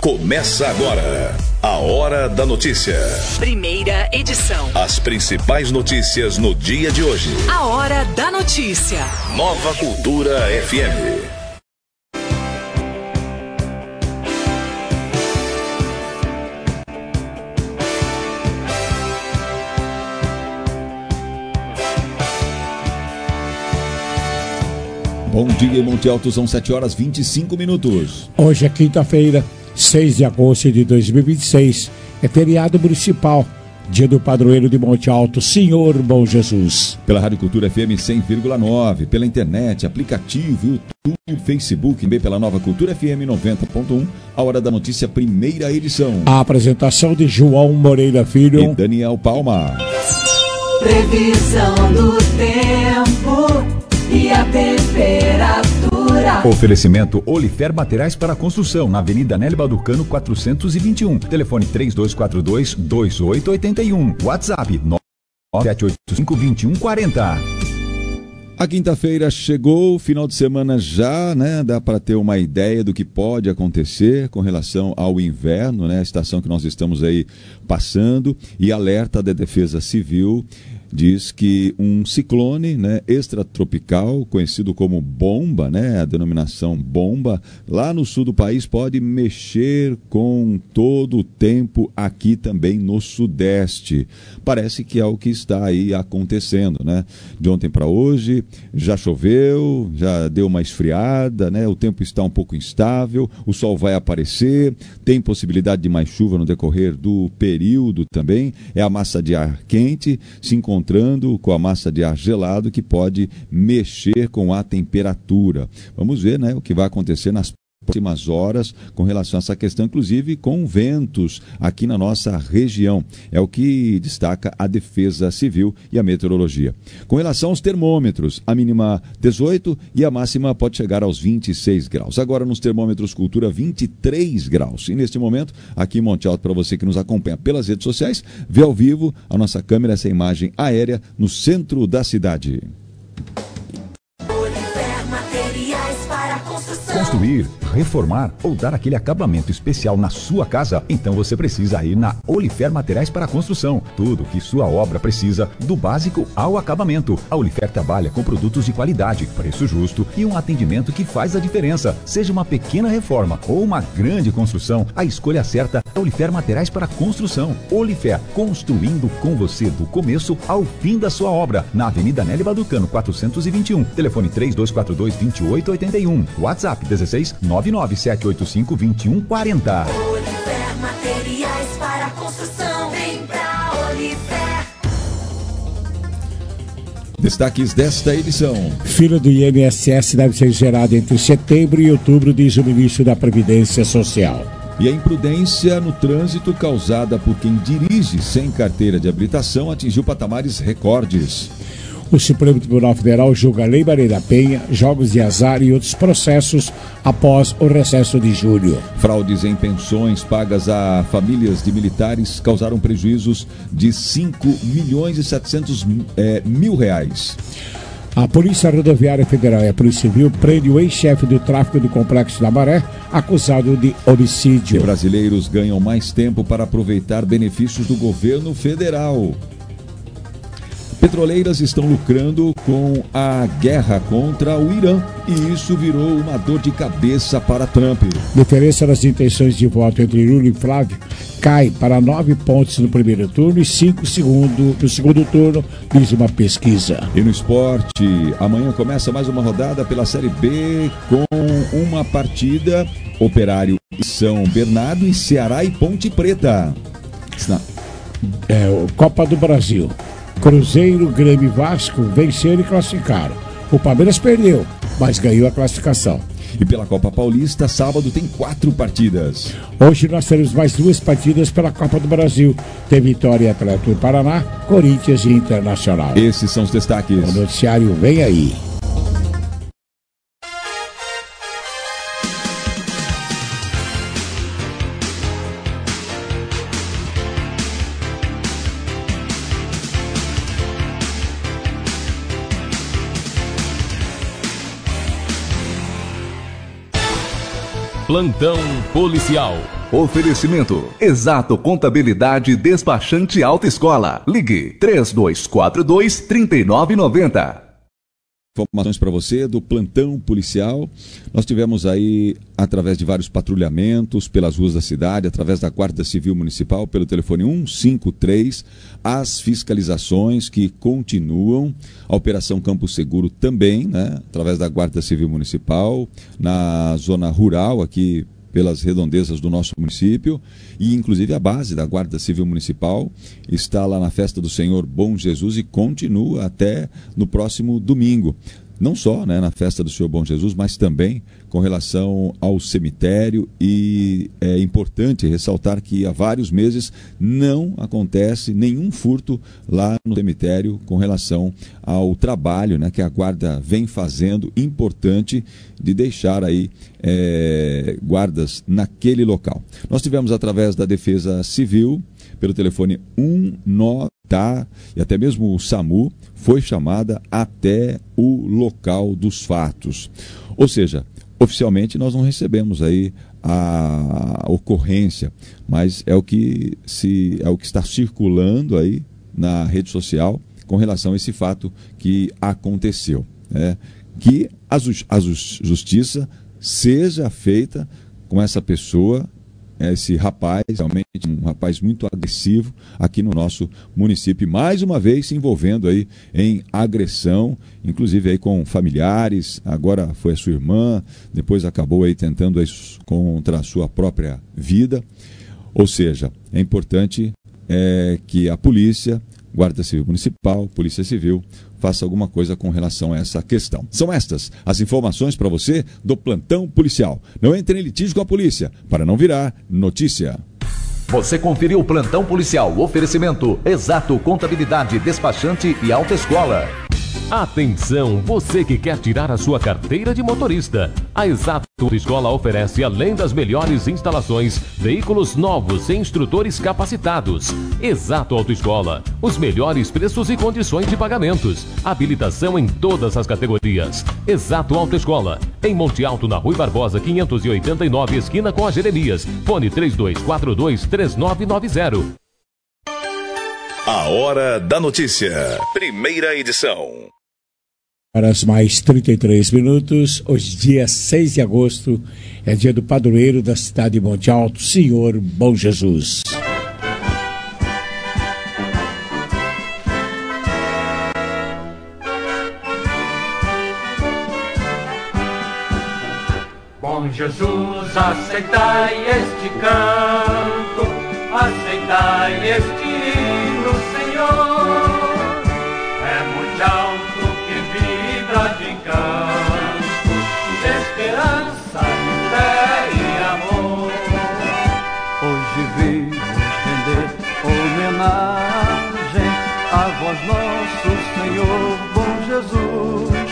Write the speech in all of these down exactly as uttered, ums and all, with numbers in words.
Começa agora a Hora da Notícia. Primeira edição. As principais notícias no dia de hoje. A Hora da Notícia. Nova Cultura F M. Bom dia, Monte Alto, são sete horas e vinte e cinco minutos. Hoje é quinta-feira, seis de agosto de dois mil e vinte e seis. É feriado municipal, dia do padroeiro de Monte Alto, Senhor Bom Jesus. Pela Rádio Cultura F M cem vírgula nove, pela internet, aplicativo, YouTube, Facebook, também pela Nova Cultura F M noventa ponto um, a Hora da Notícia, primeira edição. A apresentação de João Moreira Filho e Daniel Palma. Previsão do tempo e a temperatura. Oferecimento Olifer Materiais para Construção, na Avenida Nélio Balducano quatrocentos e vinte e um. Telefone três dois quatro dois, dois oito oito um. WhatsApp nove sete oito cinco, dois um quatro zero. A quinta-feira chegou, final de semana já, né? Dá para ter uma ideia do que pode acontecer com relação ao inverno, né? A estação que nós estamos aí passando, e alerta da Defesa Civil diz que um ciclone, né, extratropical, conhecido como bomba, né, a denominação bomba, lá no sul do país pode mexer com todo o tempo aqui também no sudeste. Parece que é o que está aí acontecendo, né? De ontem para hoje já choveu, já deu uma esfriada, né? O tempo está um pouco instável, o sol vai aparecer, tem possibilidade de mais chuva no decorrer do período também. É a massa de ar quente se encontrando encontrando com a massa de ar gelado que pode mexer com a temperatura. Vamos ver, né, o que vai acontecer nas próximas horas com relação a essa questão, inclusive com ventos aqui na nossa região. É o que destaca a Defesa Civil e a Meteorologia. Com relação aos termômetros, a mínima dezoito e a máxima pode chegar aos vinte e seis graus. Agora nos termômetros Cultura, vinte e três graus. E neste momento, aqui em Monte Alto, para você que nos acompanha pelas redes sociais, vê ao vivo a nossa câmera, essa imagem aérea no centro da cidade. Construir, reformar ou dar aquele acabamento especial na sua casa? Então você precisa ir na Olifer Materiais para Construção. Tudo que sua obra precisa, do básico ao acabamento. A Olifer trabalha com produtos de qualidade, preço justo e um atendimento que faz a diferença. Seja uma pequena reforma ou uma grande construção, a escolha certa é Olifer Materiais para Construção. Olifer, construindo com você do começo ao fim da sua obra. Na Avenida Nélio Balducano quatrocentos e vinte e um. Telefone três dois quatro dois, dois oito oito um. WhatsApp dezesseis nove nove sete oito cinco, dois um quatro zero. Olifer Materiais para Construção. Vem pra Olifer. Destaques desta edição. Fila do I N S S deve ser gerada entre setembro e outubro, diz o ministro da Previdência Social. E a imprudência no trânsito causada por quem dirige sem carteira de habilitação atingiu patamares recordes. O Supremo Tribunal Federal julga a Lei Maria da Penha, jogos de azar e outros processos após o recesso de julho. Fraudes em pensões pagas a famílias de militares causaram prejuízos de cinco milhões e setecentos é, mil reais. A Polícia Rodoviária Federal e a Polícia Civil prende o ex-chefe do tráfico do Complexo da Maré, acusado de homicídio. E brasileiros ganham mais tempo para aproveitar benefícios do governo federal. Petroleiras estão lucrando com a guerra contra o Irã e isso virou uma dor de cabeça para Trump. Diferença nas intenções de voto entre Lula e Flávio cai para nove pontos no primeiro turno e cinco segundo, no segundo turno, diz uma pesquisa. E no esporte, amanhã começa mais uma rodada pela Série B com uma partida, Operário e São Bernardo e Ceará e Ponte Preta. É o Copa do Brasil. Cruzeiro, Grêmio e Vasco venceram e classificaram. O Palmeiras perdeu, mas ganhou a classificação. E pela Copa Paulista, sábado tem quatro partidas. Hoje nós teremos mais duas partidas pela Copa do Brasil. Tem Vitória e Atlético do Paraná, Corinthians e Internacional. Esses são os destaques. O noticiário vem aí. Plantão policial. Oferecimento Exato Contabilidade Despachante Autoescola. Ligue três dois quatro dois, três nove nove zero. Informações para você do plantão policial. Nós tivemos aí, através de vários patrulhamentos pelas ruas da cidade, através da Guarda Civil Municipal, pelo telefone um cinco três, as fiscalizações que continuam, a Operação Campo Seguro também, né, através da Guarda Civil Municipal, na zona rural aqui, pelas redondezas do nosso município, e inclusive a base da Guarda Civil Municipal está lá na Festa do Senhor Bom Jesus e continua até no próximo domingo. Não só, né, na Festa do Senhor Bom Jesus, mas também com relação ao cemitério, e é importante ressaltar que há vários meses não acontece nenhum furto lá no cemitério com relação ao trabalho, né, que a guarda vem fazendo, importante de deixar aí é, guardas naquele local. Nós tivemos através da Defesa Civil, pelo telefone um nove, tá, e até mesmo o SAMU foi chamada até o local dos fatos. Ou seja, oficialmente nós não recebemos aí a ocorrência, mas é o que se é o que está circulando aí na rede social com relação a esse fato que aconteceu, né? Que a, a justiça seja feita com essa pessoa, esse rapaz, realmente um rapaz muito agressivo aqui no nosso município, mais uma vez se envolvendo aí em agressão, inclusive aí com familiares, agora foi a sua irmã, depois acabou aí tentando aí contra a sua própria vida. Ou seja, é importante é, que a polícia, Guarda Civil Municipal, Polícia Civil, faça alguma coisa com relação a essa questão. São estas as informações para você do plantão policial. Não entre em litígio com a polícia, para não virar notícia. Você conferiu o plantão policial. Oferecimento Exato Contabilidade Despachante e Autoescola. Atenção, você que quer tirar a sua carteira de motorista. A Exato Autoescola oferece, além das melhores instalações, veículos novos e instrutores capacitados. Exato Autoescola, os melhores preços e condições de pagamentos. Habilitação em todas as categorias. Exato Autoescola, em Monte Alto, na Rui Barbosa, quinhentos e oitenta e nove, esquina com a Jeremias. Fone três dois quatro dois, três nove nove zero. A Hora da Notícia, primeira edição. Horas mais trinta e três minutos, hoje dia seis de agosto, é dia do padroeiro da cidade de Monte Alto, Senhor Bom Jesus. Bom Jesus, aceitai este canto, aceitai este hino, Senhor. É Monte Alto que vibra de canto, de esperança, de fé e amor. Hoje vimos render homenagem a vós, nosso Senhor Bom Jesus,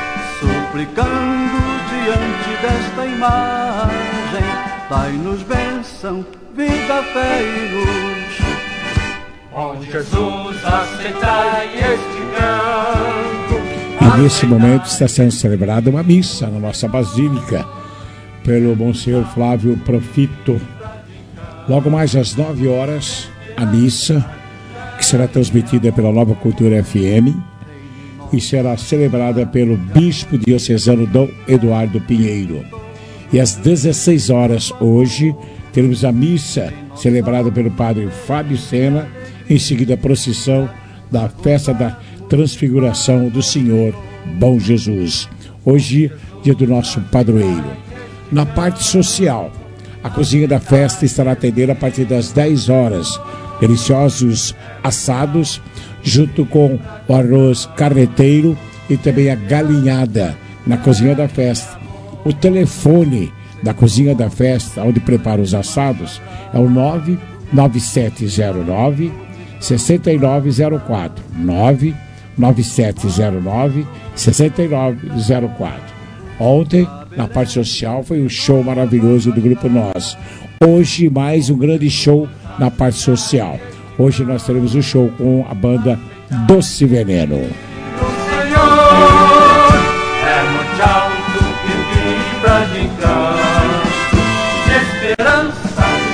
suplicando diante desta imagem, dai-nos bênção, vida, fé e luz. Bom Jesus, aceitai este canto. E nesse momento está sendo celebrada uma missa na nossa Basílica pelo Monsenhor Flávio Profito. Logo mais às nove horas, a missa, que será transmitida pela Nova Cultura F M e será celebrada pelo Bispo Diocesano Dom Eduardo Pinheiro. E às dezesseis horas hoje, teremos a missa celebrada pelo Padre Fábio Sena, em seguida a procissão da festa da Transfiguração do Senhor Bom Jesus. Hoje, dia do nosso padroeiro. Na parte social, a cozinha da festa estará atendendo a partir das dez horas. Deliciosos assados, junto com o arroz carreteiro e também a galinhada na cozinha da festa. O telefone da cozinha da festa, onde prepara os assados, é o nove nove sete zero nove, seis nove zero quatro. nove nove sete zero nove, seis nove zero quatro. Ontem, na parte social, foi um show maravilhoso do Grupo Nós. Hoje, mais um grande show na parte social. Hoje nós teremos um show com a banda Doce Veneno. O Senhor é Monte Alto que vibra de canto, de esperança,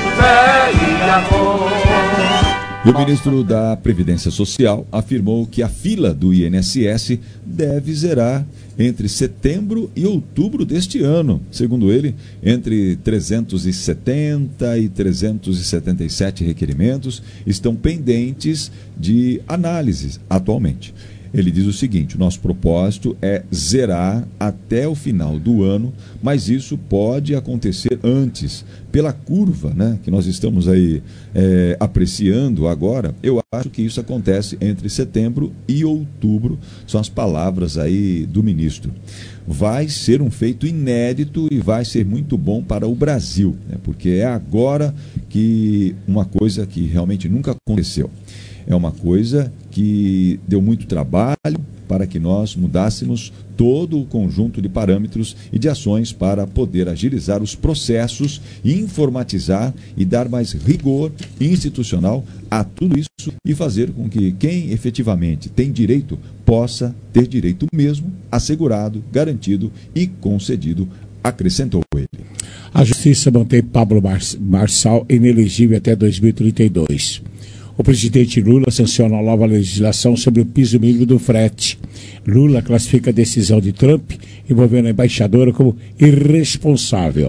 E o ministro da Previdência Social afirmou que a fila do I N S S deve zerar entre setembro e outubro deste ano. Segundo ele, entre trezentos e setenta e trezentos e setenta e sete requerimentos estão pendentes de análise atualmente. Ele diz o seguinte: o nosso propósito é zerar até o final do ano, mas isso pode acontecer antes. Pela curva, né, que nós estamos aí é, apreciando agora, eu acho que isso acontece entre setembro e outubro, são as palavras aí do ministro. Vai ser um feito inédito e vai ser muito bom para o Brasil, né, porque é agora que uma coisa que realmente nunca aconteceu. É uma coisa que deu muito trabalho para que nós mudássemos todo o conjunto de parâmetros e de ações para poder agilizar os processos, informatizar e dar mais rigor institucional a tudo isso e fazer com que quem efetivamente tem direito possa ter direito mesmo, assegurado, garantido e concedido, acrescentou ele. A Justiça mantém Pablo Marçal inelegível até dois mil e trinta e dois. O presidente Lula sanciona a nova legislação sobre o piso mínimo do frete. Lula classifica a decisão de Trump envolvendo a embaixadora como irresponsável.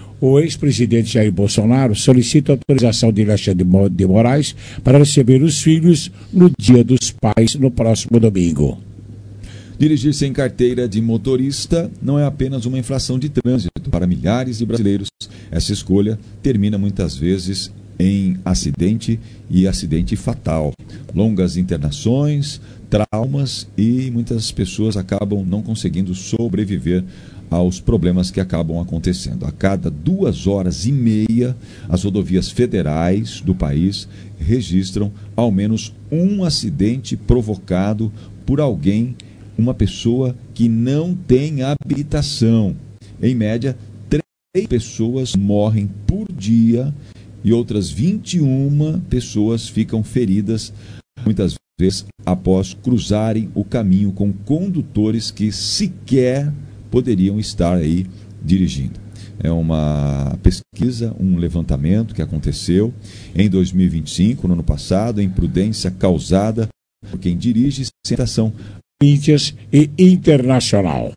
O ex-presidente Jair Bolsonaro solicita autorização de Alexandre de Moraes para receber os filhos no Dia dos Pais, no próximo domingo. Dirigir sem carteira de motorista não é apenas uma infração de trânsito. Para milhares de brasileiros, essa escolha termina muitas vezes em acidente e acidente fatal. Longas internações, traumas e muitas pessoas acabam não conseguindo sobreviver aos problemas que acabam acontecendo. A cada duas horas e meia, as rodovias federais do país registram ao menos um acidente provocado por alguém, uma pessoa que não tem habilitação. Em média, três pessoas morrem por dia e outras vinte e uma pessoas ficam feridas, muitas vezes após cruzarem o caminho com condutores que sequer poderiam estar aí dirigindo. É uma pesquisa, um levantamento que aconteceu em dois mil e vinte e cinco, no ano passado, a imprudência causada por quem dirige sem ação. Mídias e internacional.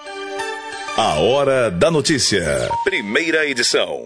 A Hora da Notícia. Primeira edição.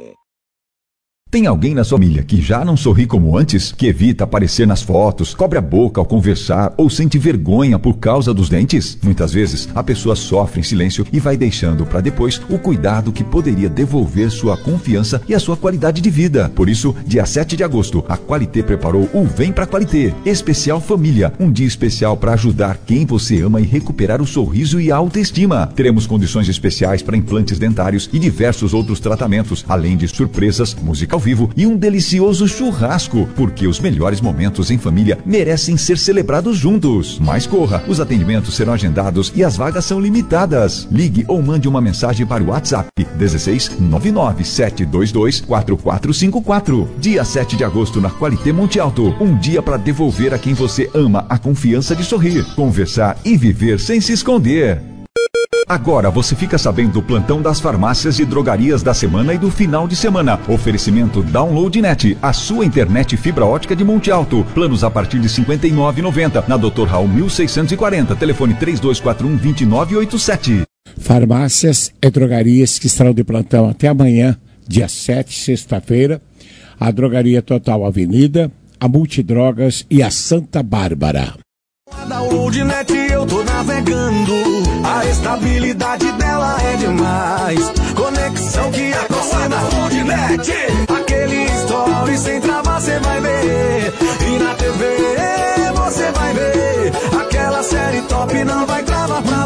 Tem alguém na sua família que já não sorri como antes? Que evita aparecer nas fotos, cobre a boca ao conversar ou sente vergonha por causa dos dentes? Muitas vezes a pessoa sofre em silêncio e vai deixando para depois o cuidado que poderia devolver sua confiança e a sua qualidade de vida. Por isso, dia sete de agosto, a Qualité preparou o Vem Pra Qualité, especial família, um dia especial para ajudar quem você ama e recuperar o sorriso e a autoestima. Teremos condições especiais para implantes dentários e diversos outros tratamentos, além de surpresas, música ao vivo e um delicioso churrasco, porque os melhores momentos em família merecem ser celebrados juntos. Mas corra, os atendimentos serão agendados e as vagas são limitadas. Ligue ou mande uma mensagem para o WhatsApp dezesseis nove nove sete dois dois quatro quatro cinco quatro. Dia sete de agosto na Qualité Monte Alto, um dia para devolver a quem você ama a confiança de sorrir, conversar e viver sem se esconder. Agora você fica sabendo do plantão das farmácias e drogarias da semana e do final de semana. Oferecimento DownloadNet, a sua internet fibra ótica de Monte Alto. Planos a partir de cinquenta e nove reais e noventa centavos. Na doutor Raul mil seiscentos e quarenta. Telefone três dois quatro um, dois nove oito sete. Farmácias e drogarias que estarão de plantão até amanhã, dia sete, sexta-feira. A Drogaria Total Avenida, a Multidrogas e a Santa Bárbara. DownloadNet eu tô navegando, a estabilidade dela é demais. Conexão que aproxima. DownloadNet, aquele story sem travar cê vai ver. E na T V você vai ver aquela série top, não vai travar pra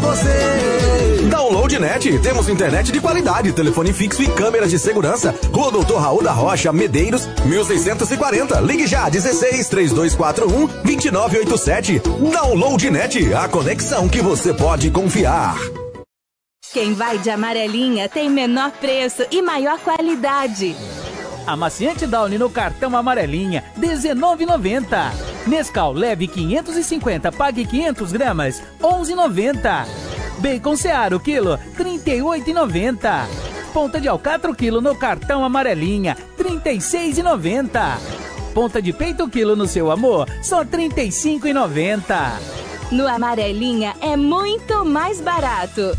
você. DownloadNet, temos internet de qualidade, telefone fixo e câmeras de segurança. Rua doutor Raul da Rocha, Medeiros, mil seiscentos e quarenta. Ligue já, dezesseis, três dois quatro um, dois nove oito sete. DownloadNet, a conexão que você pode confiar. Quem vai de amarelinha tem menor preço e maior qualidade. Amaciante Downy no cartão amarelinha, dezenove reais e noventa centavos. Nescau leve quinhentos e cinquenta, pague quinhentos gramas, onze reais e noventa centavos. Bacon Seara, quilo, trinta e oito reais e noventa centavos. Ponta de alcatra, quilo no cartão amarelinha, trinta e seis reais e noventa centavos. ponta de peito quilo no seu amor, só trinta e cinco reais e noventa centavos. No Amarelinha é muito mais barato.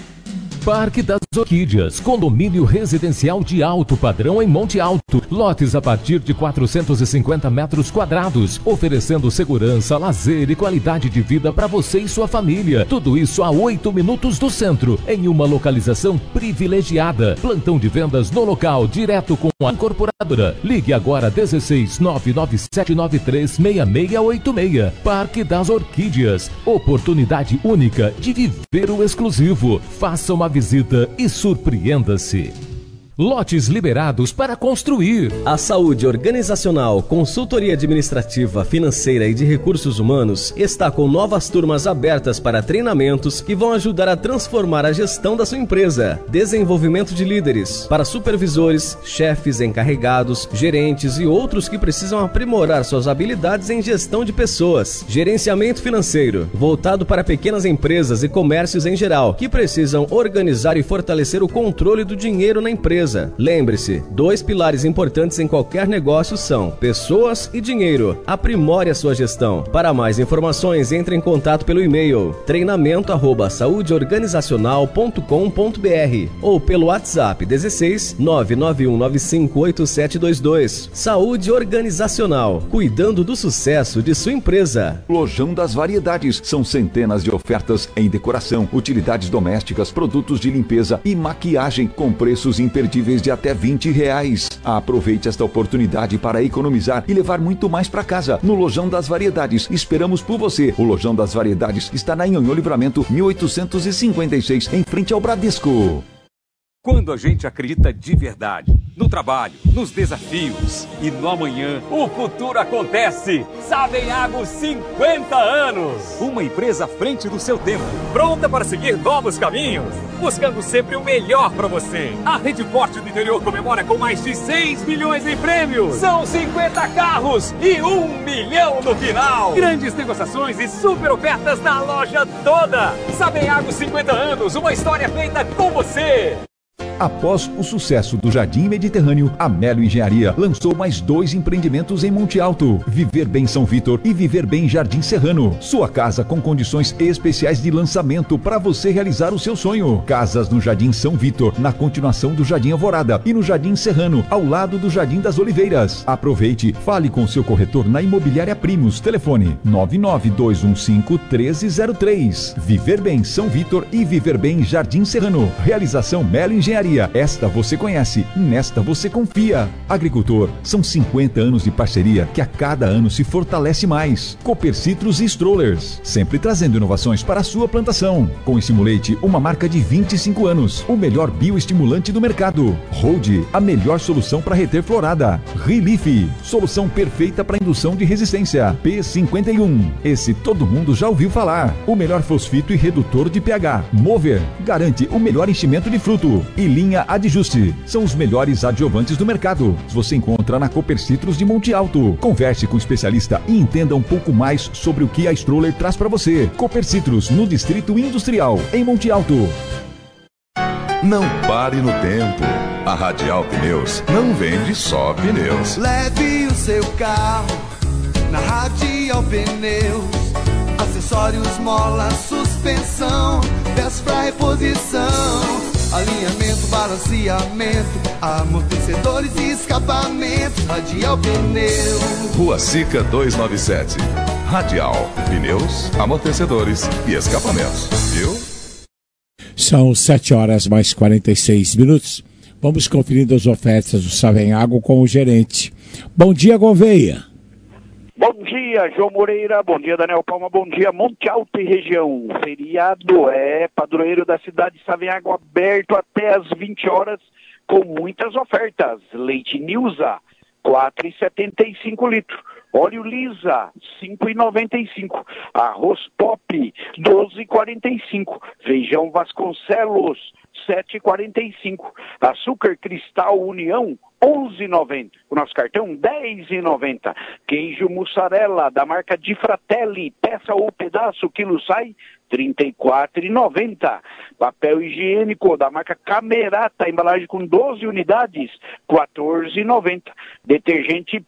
Parque das Orquídeas, condomínio residencial de alto padrão em Monte Alto. Lotes a partir de quatrocentos e cinquenta metros quadrados, oferecendo segurança, lazer e qualidade de vida para você e sua família. Tudo isso a oito minutos do centro, em uma localização privilegiada. Plantão de vendas no local, direto com a incorporadora. Ligue agora dezesseis nove nove sete nove três seis seis oito seis. Parque das Orquídeas, oportunidade única de viver o exclusivo. Faça uma visita e surpreenda-se. Lotes liberados para construir. A Saúde Organizacional, Consultoria Administrativa, Financeira e de Recursos Humanos está com novas turmas abertas para treinamentos que vão ajudar a transformar a gestão da sua empresa. Desenvolvimento de líderes para supervisores, chefes, encarregados, gerentes e outros que precisam aprimorar suas habilidades em gestão de pessoas. Gerenciamento financeiro, voltado para pequenas empresas e comércios em geral, que precisam organizar e fortalecer o controle do dinheiro na empresa. Lembre-se, dois pilares importantes em qualquer negócio são pessoas e dinheiro. Aprimore a sua gestão. Para mais informações, entre em contato pelo e-mail treinamento arroba saúde organizacional ponto com ponto br ou pelo WhatsApp dezesseis nove nove um nove cinco oito sete dois dois. Saúde Organizacional, cuidando do sucesso de sua empresa. Lojão das Variedades, são centenas de ofertas em decoração, utilidades domésticas, produtos de limpeza e maquiagem com preços imperdíveis de até vinte reais. Aproveite esta oportunidade para economizar e levar muito mais para casa. No Lojão das Variedades, esperamos por você. O Lojão das Variedades está na Nhonhô Livramento mil oitocentos e cinquenta e seis, em frente ao Bradesco. Quando a gente acredita de verdade no trabalho, nos desafios e no amanhã, o futuro acontece. Savenhago cinquenta anos. Uma empresa à frente do seu tempo, pronta para seguir novos caminhos, buscando sempre o melhor para você. A Rede Forte do Interior comemora com mais de seis milhões em prêmios. São cinquenta carros e um milhão no final. Grandes negociações e super ofertas na loja toda. Savenhago cinquenta anos, uma história feita com você. Após o sucesso do Jardim Mediterrâneo, a Melo Engenharia lançou mais dois empreendimentos em Monte Alto: Viver Bem São Vitor e Viver Bem Jardim Serrano. Sua casa com condições especiais de lançamento para você realizar o seu sonho. Casas no Jardim São Vitor, na continuação do Jardim Alvorada, e no Jardim Serrano, ao lado do Jardim das Oliveiras. Aproveite, fale com seu corretor na Imobiliária Primos. Telefone nove nove dois um cinco um três zero três. Viver Bem São Vitor e Viver Bem Jardim Serrano. Realização Melo Engenharia. Esta você conhece, nesta você confia. Agricultor, são cinquenta anos de parceria que a cada ano se fortalece mais. Copercitros e Strollers, sempre trazendo inovações para a sua plantação. Com Estimulate, uma marca de vinte e cinco anos, o melhor bioestimulante do mercado. Hold, a melhor solução para reter florada. Relief, solução perfeita para indução de resistência. P cinquenta e um, esse todo mundo já ouviu falar. O melhor fosfito e redutor de pH. Mover, garante o melhor enchimento de fruto. E linha Adjuste, são os melhores adjuvantes do mercado. Você encontra na Copercitros de Monte Alto. Converse com o especialista e entenda um pouco mais sobre o que a Stroller traz para você. Copercitros, no Distrito Industrial, em Monte Alto. Não pare no tempo. A Radial Pneus não vende só pneus. Leve o seu carro na Radial Pneus. Acessórios, mola, suspensão, peças para reposição, alinhamento, balanceamento, amortecedores e escapamentos. Radial Pneus. Rua Sica duzentos e noventa e sete. Radial Pneus, amortecedores e escapamentos. Viu? São sete horas mais quarenta e seis minutos. Vamos conferindo as ofertas do Savenhago com o gerente. Bom dia, Gouveia. Bom dia, João Moreira, bom dia, Daniel Palma, bom dia, Monte Alto e região. Feriado é padroeiro da cidade de Savenhago, aberto até às vinte horas, com muitas ofertas. Leite Nilza, quatro reais e setenta e cinco litros. Óleo Lisa, cinco reais e noventa e cinco. Arroz Pop, doze reais e quarenta e cinco. Feijão Vasconcelos, sete reais e quarenta e cinco. Açúcar Cristal União, onze reais e noventa. O nosso cartão, dez reais e noventa. Queijo mussarela da marca Di Fratelli, peça ou pedaço, quilo sai trinta e quatro reais e noventa. Papel higiênico da marca Camerata, embalagem com doze unidades, quatorze reais e noventa. Detergente I P,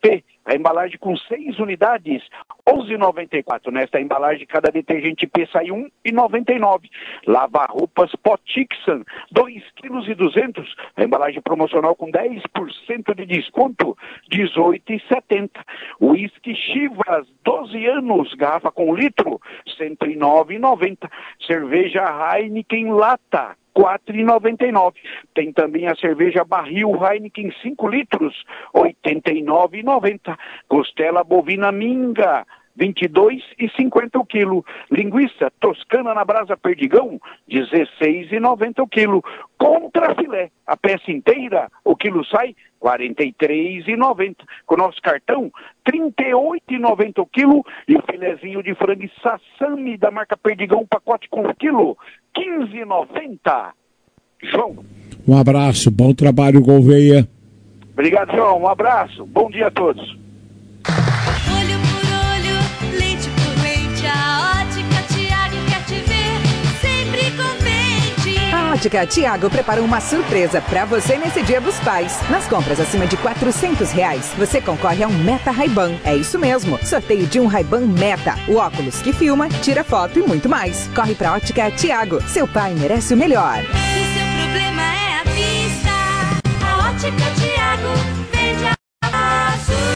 A embalagem com seis unidades, onze reais e noventa e quatro centavos. Nesta embalagem, cada detergente P sai um real e noventa e nove centavos. Lava-roupas Potixan, dois quilos e duzentos. A embalagem promocional com dez por cento de desconto, dezoito reais e setenta centavos. Whisky Chivas, doze anos, garrafa com litro, cento e nove reais e noventa centavos. Cerveja Heineken Lata, quatro reais e noventa e nove centavos. Tem também a cerveja Barril Heineken cinco litros, oitenta e nove reais e noventa centavos. Costela bovina Minga, vinte e dois reais e cinquenta centavos o quilo. Linguiça Toscana na Brasa Perdigão, dezesseis reais e noventa centavos o quilo. Contra filé, a peça inteira, o quilo sai quarenta e três reais e noventa centavos. Com o nosso cartão, trinta e oito reais e noventa centavos o quilo. E o filezinho de frango Sassami da marca Perdigão, pacote com o quilo, quinze reais e noventa centavos. João. Um abraço, bom trabalho, Gouveia. Obrigado, João. Um abraço. Bom dia a todos. Olho por olho, leite por leite, a Ótica Tiago quer te ver sempre contente. A Ótica Tiago preparou uma surpresa pra você nesse Dia dos Pais. Nas compras acima de quatrocentos reais, você concorre a um Meta Ray-Ban. É isso mesmo, sorteio de um Ray-Ban Meta, o óculos que filma, tira foto e muito mais. Corre pra Ótica Tiago, seu pai merece o melhor. É a vista, a Ótica Tiago vende a azul.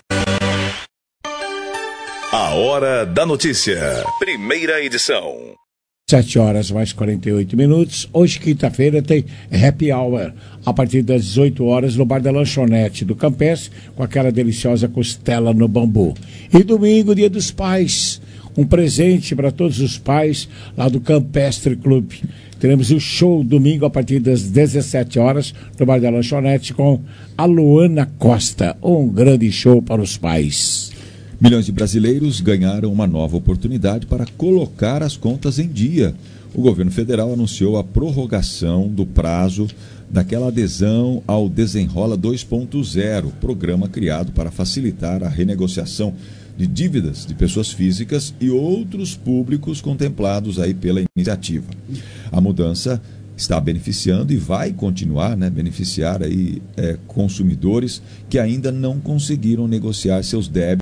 A Hora da Notícia, primeira edição. sete horas mais quarenta e oito minutos. Hoje, quinta-feira, tem Happy Hour a partir das dezoito horas no Bar da Lanchonete do Campestre, com aquela deliciosa costela no bambu. E domingo, Dia dos Pais, um presente para todos os pais lá do Campestre Clube. Teremos o show domingo a partir das dezessete horas no Bar da Lanchonete com a Luana Costa. Um grande show para os pais. Milhões de brasileiros ganharam uma nova oportunidade para colocar as contas em dia. O governo federal anunciou a prorrogação do prazo daquela adesão ao Desenrola dois ponto zero, programa criado para facilitar a renegociação de dívidas de pessoas físicas e outros públicos contemplados aí pela iniciativa. A mudança está beneficiando e vai continuar, né, beneficiar aí, é, consumidores que ainda não conseguiram negociar seus débitos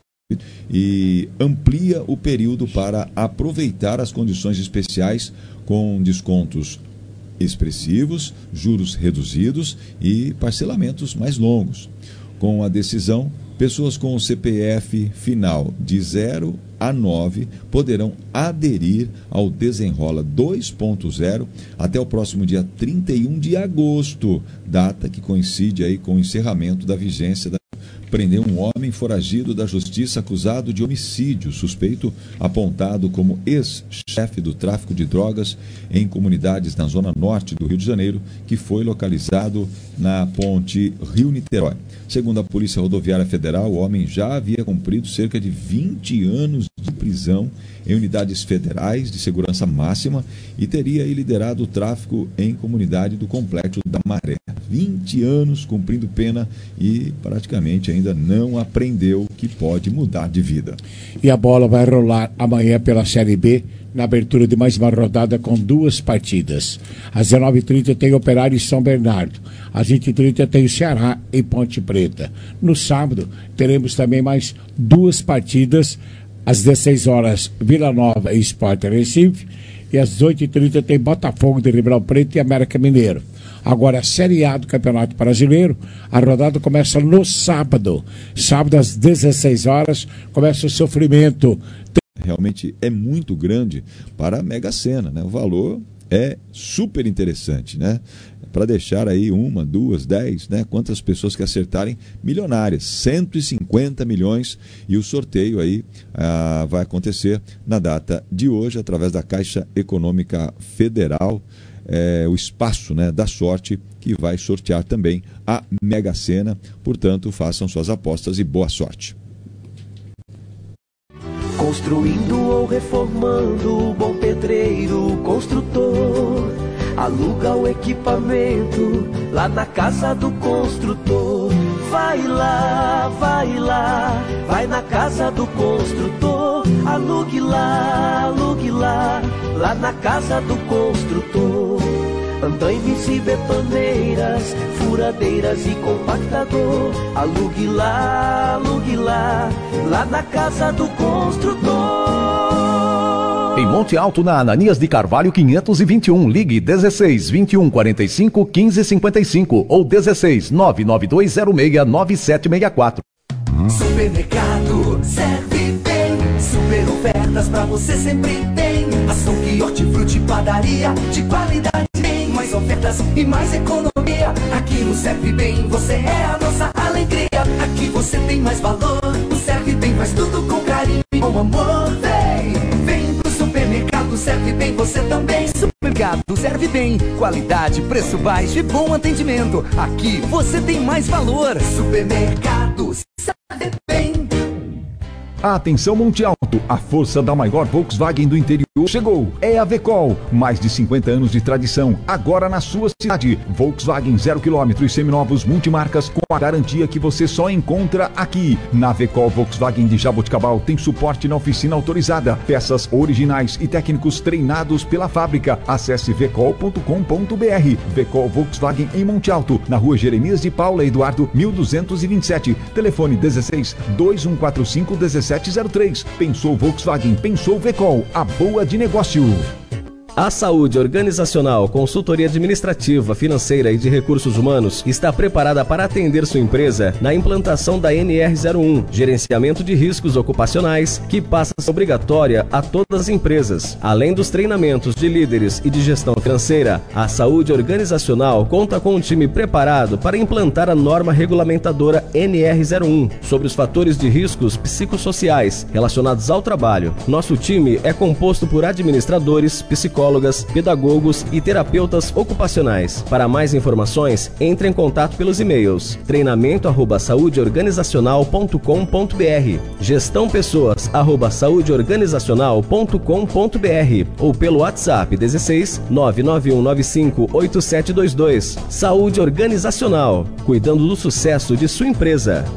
e amplia o período para aproveitar as condições especiais com descontos expressivos, juros reduzidos e parcelamentos mais longos. Com a decisão, pessoas com o C P F final de zero a nove poderão aderir ao Desenrola dois ponto zero até o próximo dia trinta e um de agosto, data que coincide aí com o encerramento da vigência da prendeu um homem foragido da justiça acusado de homicídio, suspeito apontado como ex-chefe do tráfico de drogas em comunidades na zona norte do Rio de Janeiro, que foi localizado na ponte Rio-Niterói. Segundo a Polícia Rodoviária Federal, o homem já havia cumprido cerca de vinte anos de prisão em unidades federais de segurança máxima e teria aí liderado o tráfico em comunidade do Complexo da Maré. vinte anos cumprindo pena e praticamente ainda não aprendeu que pode mudar de vida. E a bola vai rolar amanhã pela Série B, na abertura de mais uma rodada com duas partidas. Às dezenove e trinta tem Operário e São Bernardo. Às vinte e trinta tem o Ceará e Ponte Preta. No sábado, teremos também mais duas partidas. Às dezesseis horas, Vila Nova e Sport Recife. E às dezoito e trinta tem Botafogo de Ribeirão Preto e América Mineiro. Agora, a Série A do Campeonato Brasileiro, a rodada começa no sábado. Sábado, às dezesseis horas, começa o sofrimento. Realmente é muito grande para a Mega Sena, né? O valor é super interessante, né? Para deixar aí uma, duas, dez, né? Quantas pessoas que acertarem milionárias, cento e cinquenta milhões, e o sorteio aí ah, vai acontecer na data de hoje através da Caixa Econômica Federal, é, o espaço, né, da sorte, que vai sortear também a Mega Sena. Portanto, façam suas apostas e boa sorte. Construindo ou reformando, bom pedreiro, construtor, aluga o equipamento lá na casa do construtor. Vai lá, vai lá, vai na casa do construtor. Alugue lá, alugue lá, lá na casa do construtor. Andaimes e betoneiras, furadeiras e compactador. Alugue lá, alugue lá, lá na casa do construtor. Em Monte Alto, na Ananias de Carvalho quinhentos e vinte e um, ligue dezesseis, vinte e um, quarenta e cinco, quinze, cinquenta e cinco ou dezesseis, nove nove dois zero seis, nove sete seis quatro. Supermercado serve bem, super ofertas pra você sempre tem. Açougue, hortifruti, padaria, de qualidade tem. Mais ofertas e mais economia. Aqui no Serve Bem você é a nossa alegria. Aqui você tem mais valor, o Serve Bem faz tudo com carinho e com amor. Vem, vem pro supermercado Serve Bem você também. Supermercado Serve Bem, qualidade, preço baixo e bom atendimento. Aqui você tem mais valor. Supermercado Serve Bem. Atenção Monte Alto, a força da maior Volkswagen do interior chegou. É a Vecol, mais de cinquenta anos de tradição, agora na sua cidade. Volkswagen zero quilômetro e seminovos multimarcas com a garantia que você só encontra aqui. Na Vecol Volkswagen de Jaboticabal tem suporte na oficina autorizada, peças originais e técnicos treinados pela fábrica. Acesse vecol ponto com ponto br. Vecol Volkswagen em Monte Alto, na rua Jeremias de Paula Eduardo mil duzentos e vinte e sete. Telefone dezesseis, dois um quatro cinco, dezessete zero três. Pensou Volkswagen, pensou Vecol, a boa de negócio. A Saúde Organizacional, consultoria administrativa, financeira e de recursos humanos está preparada para atender sua empresa na implantação da N R zero um, gerenciamento de riscos ocupacionais, que passa a ser obrigatória a todas as empresas. Além dos treinamentos de líderes e de gestão financeira, a Saúde Organizacional conta com um time preparado para implantar a norma regulamentadora N R zero um sobre os fatores de riscos psicossociais relacionados ao trabalho. Nosso time é composto por administradores, psicólogos, pedagogos e terapeutas ocupacionais. Para mais informações, entre em contato pelos e-mails treinamento arroba saúde organizacional ponto com ponto br, gestão pessoas arroba saúde organizacional ponto com ponto br ou pelo WhatsApp dezesseis, nove nove um nove cinco, oito sete dois dois. Saúde Organizacional, cuidando do sucesso de sua empresa.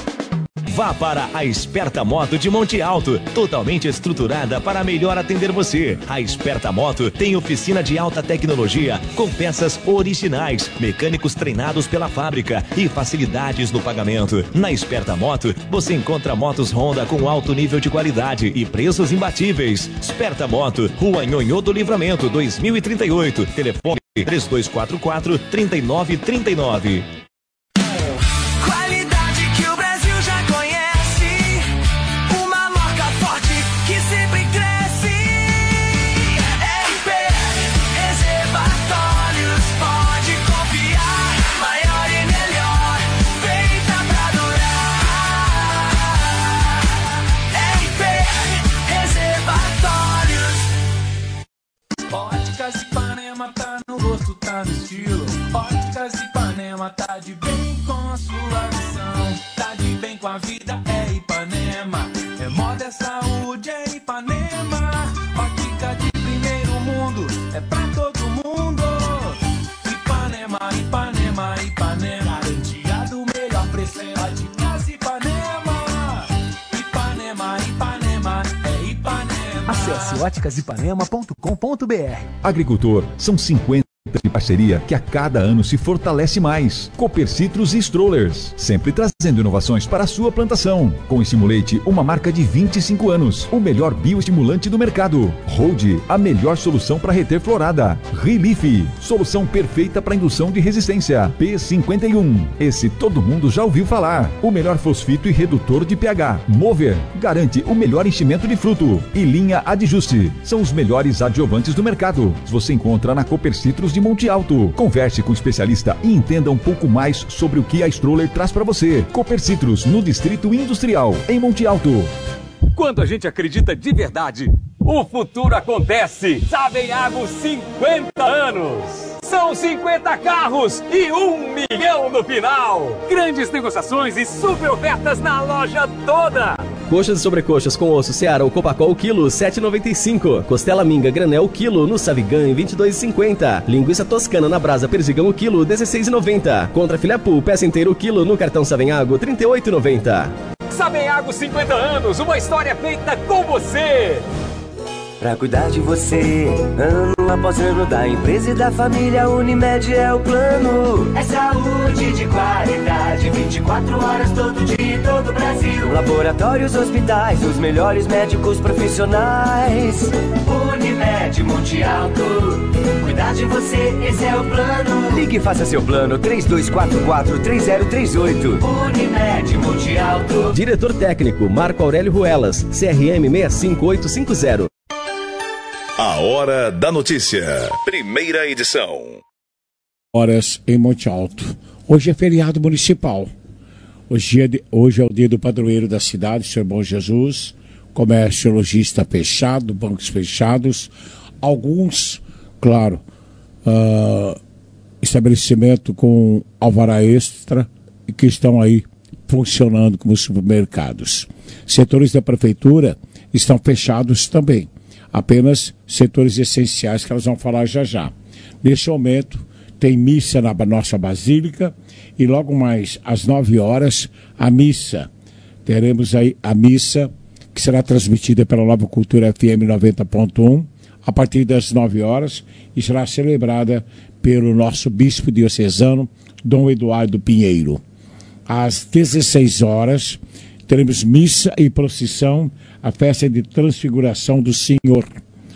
Vá para a Esperta Moto de Monte Alto, totalmente estruturada para melhor atender você. A Esperta Moto tem oficina de alta tecnologia, com peças originais, mecânicos treinados pela fábrica e facilidades no pagamento. Na Esperta Moto, você encontra motos Honda com alto nível de qualidade e preços imbatíveis. Esperta Moto, Rua Nhonhô do Livramento, dois mil e trinta e oito. Telefone três dois quatro quatro, três nove três nove. Óticas Ipanema tá no rosto, tá no estilo. Óticas Ipanema tá de bem com a sua visão. Tá de bem com a vida, é Ipanema. É moda, é saúde, é Ipanema. Ótica de primeiro mundo, é pra todo mundo. Ipanema, Ipanema, Ipanema. Garantia do melhor preço, é Óticas Ipanema. Ipanema, Ipanema, é Ipanema. Acesse óticas ipanema ponto com ponto br. Agricultor, são cinquenta de parceria que a cada ano se fortalece mais. Copercitros e Strollers, sempre trazendo inovações para a sua plantação. Com Estimulate, uma marca de vinte e cinco anos, o melhor bioestimulante do mercado. Hold, a melhor solução para reter florada. Relief, solução perfeita para indução de resistência. P cinquenta e um, esse todo mundo já ouviu falar. O melhor fosfito e redutor de pH. Mover, garante o melhor enchimento de fruto. E linha Adjuste, são os melhores adjuvantes do mercado. Você encontra na Copercitros de Monte Alto. Converse com o especialista e entenda um pouco mais sobre o que a Stroller traz para você. Copercitros, no Distrito Industrial, em Monte Alto. Quando a gente acredita de verdade, o futuro acontece. Saveago, cinquenta anos. São cinquenta carros e um milhão no final. Grandes negociações e super ofertas na loja toda. Coxas e sobrecoxas com osso Seara ou Copacol, quilo, sete reais e noventa e cinco centavos. Costela minga granel, quilo, no Savigan, vinte e dois reais e cinquenta centavos. Linguiça toscana na brasa Perdigão, quilo, dezesseis reais e noventa centavos. Contra filé pool, peça inteiro, quilo, no cartão Savenhago, trinta e oito reais e noventa centavos. Savenhago, cinquenta anos, uma história feita com você. Pra cuidar de você, ano após ano, da empresa e da família, Unimed é o plano. É saúde de qualidade, vinte e quatro horas todo dia em todo o Brasil. Laboratórios, hospitais, os melhores médicos profissionais. Unimed Monte Alto, cuidar de você, esse é o plano. Ligue e faça seu plano, três dois quatro quatro, três zero três oito. Unimed Monte Alto. Diretor técnico Marco Aurélio Ruelas, C R M seis cinco oito cinco zero. A Hora da Notícia, primeira edição. Horas em Monte Alto. Hoje é feriado municipal. Hoje é, de, hoje é o dia do padroeiro da cidade, Senhor Bom Jesus. Comércio lojista fechado, bancos fechados. Alguns, claro, uh, estabelecimento com alvará extra e que estão aí funcionando como supermercados. Setores da prefeitura estão fechados também. Apenas setores essenciais que elas vão falar já já. Neste momento, tem missa na nossa Basílica e logo mais às nove horas, a missa. Teremos aí a missa que será transmitida pela Nova Cultura F M noventa ponto um a partir das nove horas e será celebrada pelo nosso bispo diocesano, Dom Eduardo Pinheiro. Às dezesseis horas, teremos missa e procissão, a festa de transfiguração do Senhor.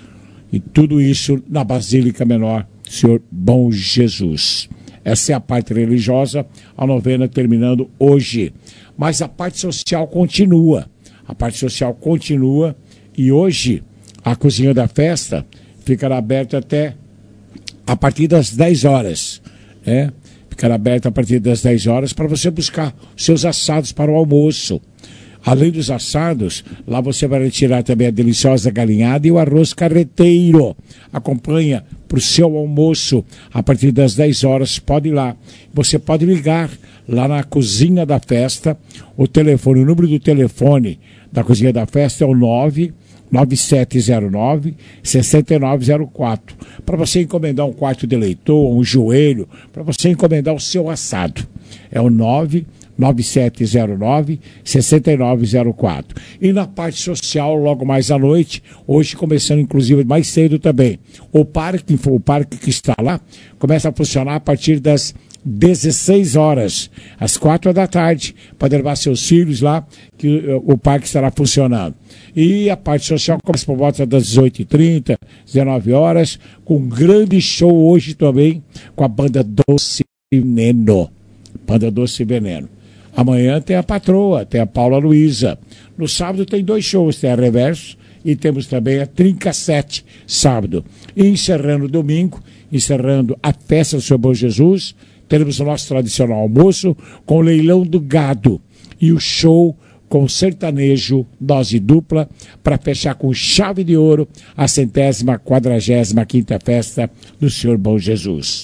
E tudo isso na Basílica Menor, Senhor Bom Jesus. Essa é a parte religiosa, a novena terminando hoje. Mas a parte social continua. A parte social continua e hoje a cozinha da festa ficará aberta até a partir das dez horas. Né? Ficará aberta a partir das dez horas para você buscar seus assados para o almoço. Além dos assados, lá você vai retirar também a deliciosa galinhada e o arroz carreteiro. Acompanha para o seu almoço a partir das dez horas, pode ir lá. Você pode ligar lá na cozinha da festa. O telefone, o número do telefone da cozinha da festa é o nove nove sete zero nove, seis nove zero quatro. Para você encomendar um quarto de eleitor, um joelho, para você encomendar o seu assado. É o nove nove sete zero nove, seis nove zero quatro. E na parte social, logo mais à noite, hoje começando inclusive mais cedo também, o parque, o parque que está lá, começa a funcionar a partir das dezesseis horas, às quatro da tarde, para levar seus filhos lá, que uh, o parque estará funcionando. E a parte social começa por volta das dezoito e trinta, dezenove horas, com um grande show hoje também, com a banda Doce Veneno. Banda Doce Veneno. Amanhã tem a patroa, tem a Paula Luísa. No sábado tem dois shows, tem a Reverso e temos também a Trinca sete, sábado. E encerrando domingo, encerrando a festa do Senhor Bom Jesus, teremos o nosso tradicional almoço com o leilão do gado e o show com sertanejo, dose dupla, para fechar com chave de ouro a centésima, quadragésima quinta festa do Senhor Bom Jesus.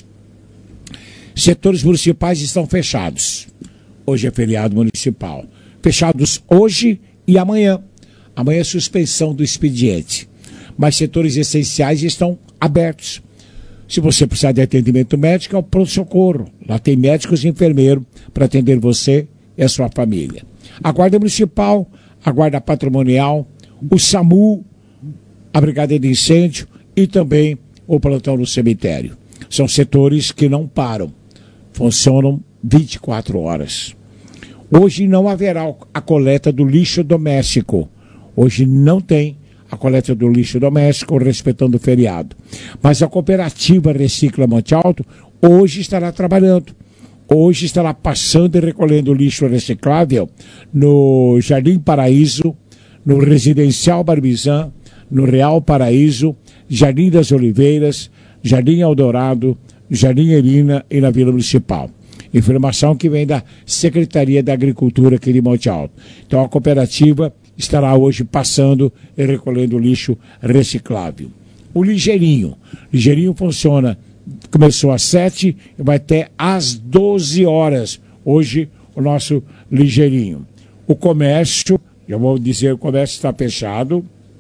Setores municipais estão fechados. Hoje é feriado municipal. Fechados hoje e amanhã. Amanhã é suspensão do expediente. Mas setores essenciais estão abertos. Se você precisar de atendimento médico, é o pronto-socorro. Lá tem médicos e enfermeiros para atender você e a sua família. A Guarda Municipal, a Guarda Patrimonial, o SAMU, a Brigada de Incêndio e também o plantão no cemitério. São setores que não param. Funcionam vinte e quatro horas. Hoje não haverá a coleta do lixo doméstico. Hoje não tem a coleta do lixo doméstico, respeitando o feriado. Mas a cooperativa Recicla Monte Alto hoje estará trabalhando. Hoje estará passando e recolhendo lixo reciclável no Jardim Paraíso, no Residencial Barbizan, no Real Paraíso, Jardim das Oliveiras, Jardim Eldorado, Jardim Erina e na Vila Municipal. Informação que vem da Secretaria da Agricultura aqui de Monte Alto. Então a cooperativa estará hoje passando e recolhendo lixo reciclável. O Ligeirinho. Ligeirinho funciona, começou às sete e vai até às doze horas. Hoje o nosso Ligeirinho. O comércio, já vou dizer, o comércio está fechado.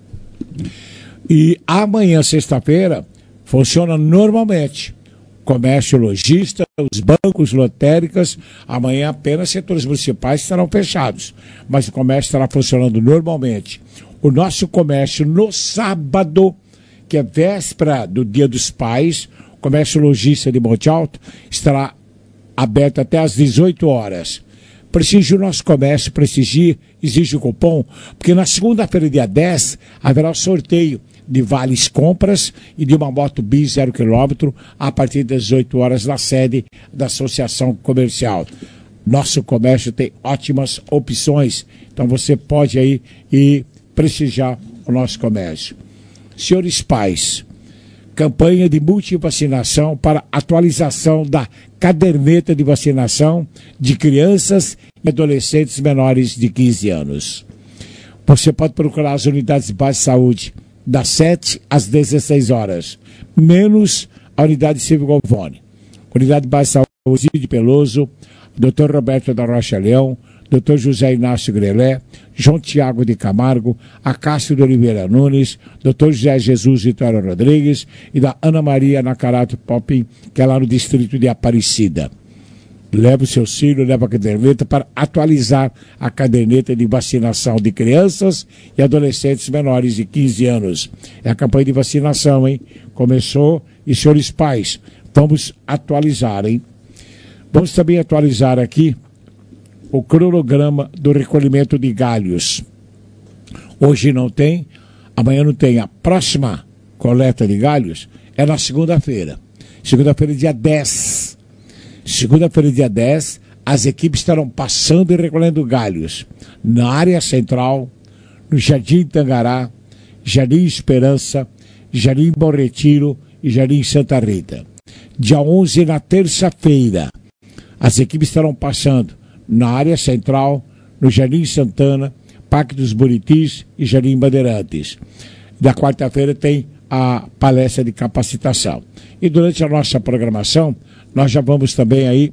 E amanhã, sexta-feira, funciona normalmente. Comércio lojista, os bancos, lotéricas, amanhã apenas setores municipais estarão fechados, mas o comércio estará funcionando normalmente. o nosso comércio no sábado, que é véspera do Dia dos Pais, o comércio lojista de Monte Alto estará aberto até às dezoito horas. Prestigie o nosso comércio, prestigie, exige o cupom, porque na segunda-feira, dia dez, haverá o sorteio de vales compras e de uma moto bis zero quilômetro a partir das dezoito horas na sede da Associação Comercial. Nosso comércio tem ótimas opções, então você pode aí ir prestigiar o nosso comércio. Senhores pais, campanha de multivacinação para atualização da caderneta de vacinação de crianças e adolescentes menores de quinze anos. Você pode procurar as unidades básicas de saúde das sete às dezesseis horas, menos a unidade Silvio Golvone. Unidade básica de saúde de Peloso, doutor Roberto da Rocha Leão, doutor José Inácio Grelé, João Tiago de Camargo, Acácio de Oliveira Nunes, doutor José Jesus Vitória Rodrigues e da Ana Maria Nacarato Popin, que é lá no distrito de Aparecida. Leva o seu filho, leva a caderneta para atualizar a caderneta de vacinação de crianças e adolescentes menores de quinze anos. É a campanha de vacinação, hein? Começou e, senhores pais, vamos atualizar, hein? Vamos também atualizar aqui o cronograma do recolhimento de galhos. Hoje não tem, amanhã não tem. A próxima coleta de galhos é na segunda-feira. Segunda-feira, dia dez. Segunda-feira, dia dez, as equipes estarão passando e recolhendo galhos na área central, no Jardim Tangará, Jardim Esperança, Jardim Bom Retiro e Jardim Santa Rita. Dia onze, na terça-feira, as equipes estarão passando na área central, no Jardim Santana, Parque dos Buritis e Jardim Bandeirantes. Da quarta-feira tem a palestra de capacitação. E durante a nossa programação, nós já vamos também aí,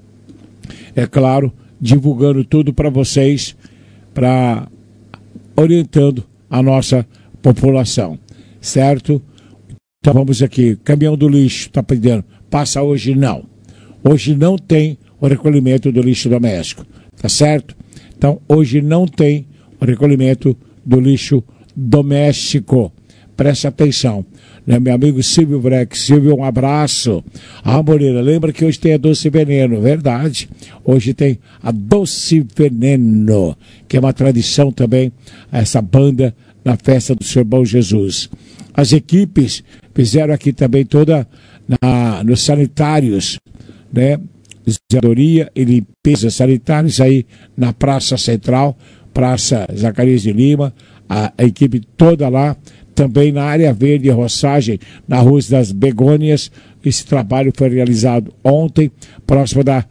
é claro, divulgando tudo para vocês, para orientando a nossa população, certo? Então vamos aqui, caminhão do lixo, está pedindo, passa hoje? Não. Hoje não tem o recolhimento do lixo doméstico, tá certo? Então hoje não tem o recolhimento do lixo doméstico. Preste atenção, né, meu amigo Silvio Breck. Silvio, um abraço. Ah, Moreira, lembra que hoje tem a Doce Veneno, verdade. Hoje tem a Doce Veneno, que é uma tradição também, essa banda na festa do Senhor Bom Jesus. As equipes fizeram aqui também toda na, nos sanitários, né, zeladoria e limpeza sanitários aí na Praça Central, Praça Zacarias de Lima, a, a equipe toda lá. Também na área verde e roçagem, na Rua das Begônias. Esse trabalho foi realizado ontem, próximo da,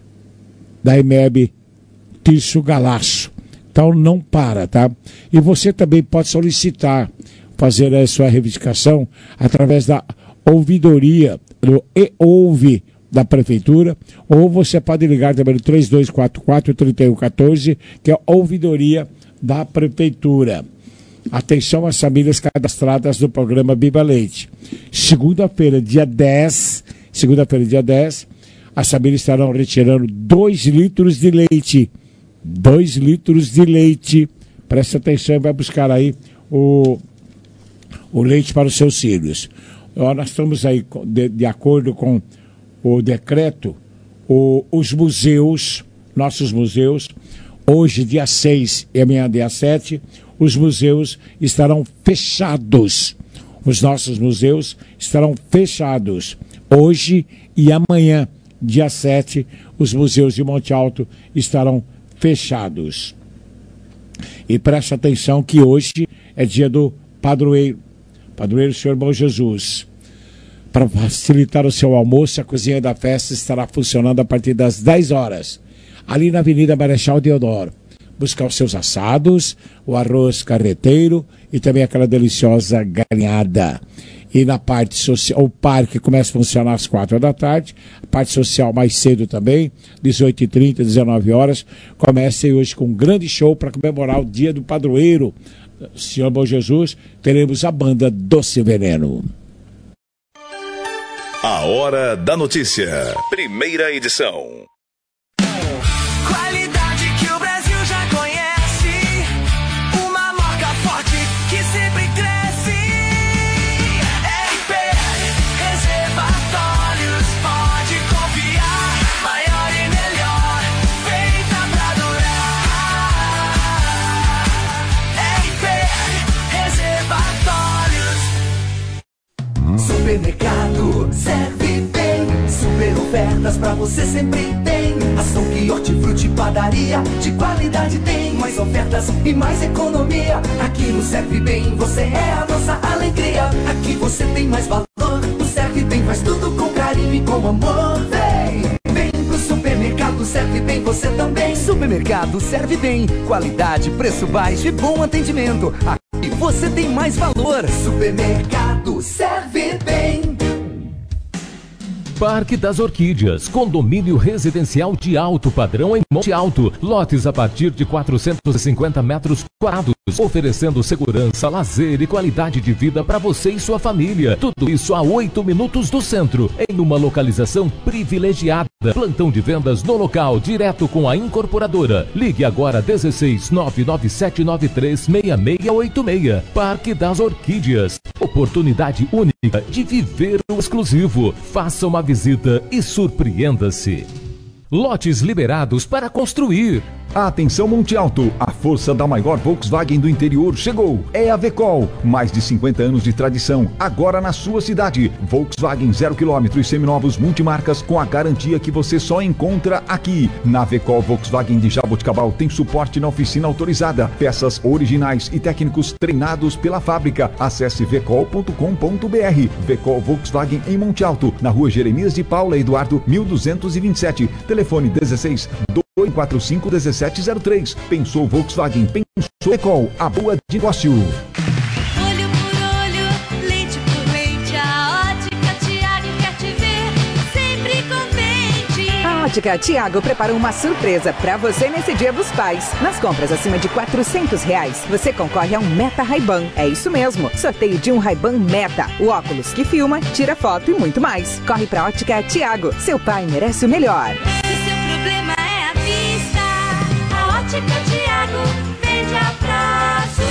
da E M E B Tirso Galaço. Então não para, tá? E você também pode solicitar, fazer a sua reivindicação através da ouvidoria, do E-Ouve da Prefeitura, ou você pode ligar também no três dois quatro quatro, três um um quatro, que é a ouvidoria da Prefeitura. Atenção às famílias cadastradas no programa Biba Leite. Segunda-feira, dia dez, segunda-feira, dia dez, as famílias estarão retirando dois litros de leite. dois litros de leite. Presta atenção e vai buscar aí o, o leite para os seus filhos. Nós estamos aí, de, de acordo com o decreto, o, os museus, nossos museus, hoje, dia seis e amanhã, dia sete, os museus estarão fechados. Os nossos museus estarão fechados. Hoje e amanhã, dia sete, os museus de Monte Alto estarão fechados. E preste atenção que hoje é dia do padroeiro. Padroeiro Senhor Bom Jesus. Para facilitar o seu almoço, a cozinha da festa estará funcionando a partir das dez horas. Ali na Avenida Marechal Deodoro. Buscar os seus assados, o arroz carreteiro e também aquela deliciosa galinhada. E na parte social, o parque começa a funcionar às quatro da tarde, a parte social mais cedo também, dezoito e trinta, dezenove horas. Comece hoje com um grande show para comemorar o dia do padroeiro. Senhor Bom Jesus, teremos a banda Doce Veneno. A Hora da Notícia, primeira edição. Qualidade que o Brasil já conhece, uma marca forte pra você sempre tem. Ação que hortifruti padaria de qualidade tem. Mais ofertas e mais economia. Aqui no Serve Bem você é a nossa alegria. Aqui você tem mais valor. O Serve Bem faz tudo com carinho e com amor. Vem, vem pro supermercado Serve Bem você também. Supermercado Serve Bem. Qualidade, preço baixo e bom atendimento. Aqui você tem mais valor. Supermercado Serve Bem. Parque das Orquídeas, condomínio residencial de alto padrão em Monte Alto, lotes a partir de quatrocentos e cinquenta metros quadrados, oferecendo segurança, lazer e qualidade de vida para você e sua família. Tudo isso a oito minutos do centro, em uma localização privilegiada. Plantão de vendas no local, direto com a incorporadora. Ligue agora dezesseis nove nove sete nove três seis seis oito seis. Parque das Orquídeas, oportunidade única de viver o exclusivo. Faça uma visita e surpreenda-se. Lotes liberados para construir. Atenção Monte Alto, a força da maior Volkswagen do interior chegou. É a Vecol, mais de cinquenta anos de tradição, agora na sua cidade. Volkswagen zero quilômetro e seminovos multimarcas com a garantia que você só encontra aqui. Na Vecol Volkswagen de Jaboticabal tem suporte na oficina autorizada, peças originais e técnicos treinados pela fábrica. Acesse vecol ponto com ponto br. Vecol Volkswagen em Monte Alto, na rua Jeremias de Paula Eduardo mil duzentos e vinte e sete. Telefone dezesseis dois quatro cinco um sete zero três. Pensou Volkswagen, pensou Ecol, a boa de negócio. Olho por olho, leite por leite, a Ótica Tiago quer te ver sempre contente. A Ótica Tiago preparou uma surpresa pra você nesse Dia dos Pais. Nas compras acima de quatrocentos reais, você concorre a um Meta Ray-Ban. É isso mesmo, sorteio de um Ray-Ban Meta, o óculos que filma, tira foto e muito mais. Corre pra Ótica Tiago, seu pai merece o melhor. Problema é a vista. A Ótica Tiago vende a prazo.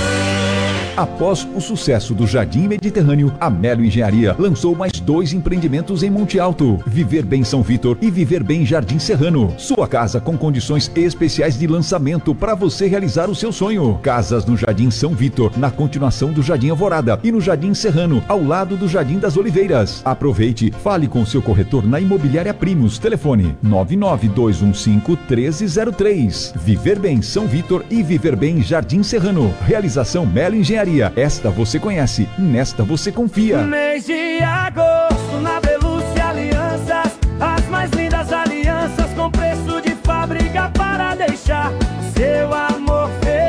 Após o sucesso do Jardim Mediterrâneo, a Melo Engenharia lançou mais dois empreendimentos em Monte Alto: Viver Bem São Vitor e Viver Bem Jardim Serrano. Sua casa com condições especiais de lançamento para você realizar o seu sonho. Casas no Jardim São Vitor, na continuação do Jardim Alvorada, e no Jardim Serrano, ao lado do Jardim das Oliveiras. Aproveite, fale com seu corretor na Imobiliária Primos. Telefone nove nove dois um cinco um três zero três. Viver Bem São Vitor e Viver Bem Jardim Serrano. Realização Melo Engenharia. Esta você conhece, nesta você confia. Mês de agosto na Belucci Alianças, as mais lindas alianças com preço de fábrica para deixar seu amor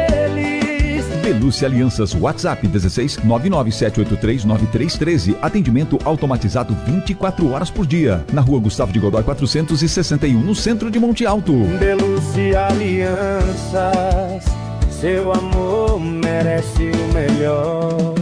feliz. Belucci Alianças, WhatsApp dezesseis nove nove sete oito três nove três um três. Atendimento automatizado vinte e quatro horas por dia. Na rua Gustavo de Godoy quatrocentos e sessenta e um, no centro de Monte Alto. Belucci Alianças, seu amor merece o melhor.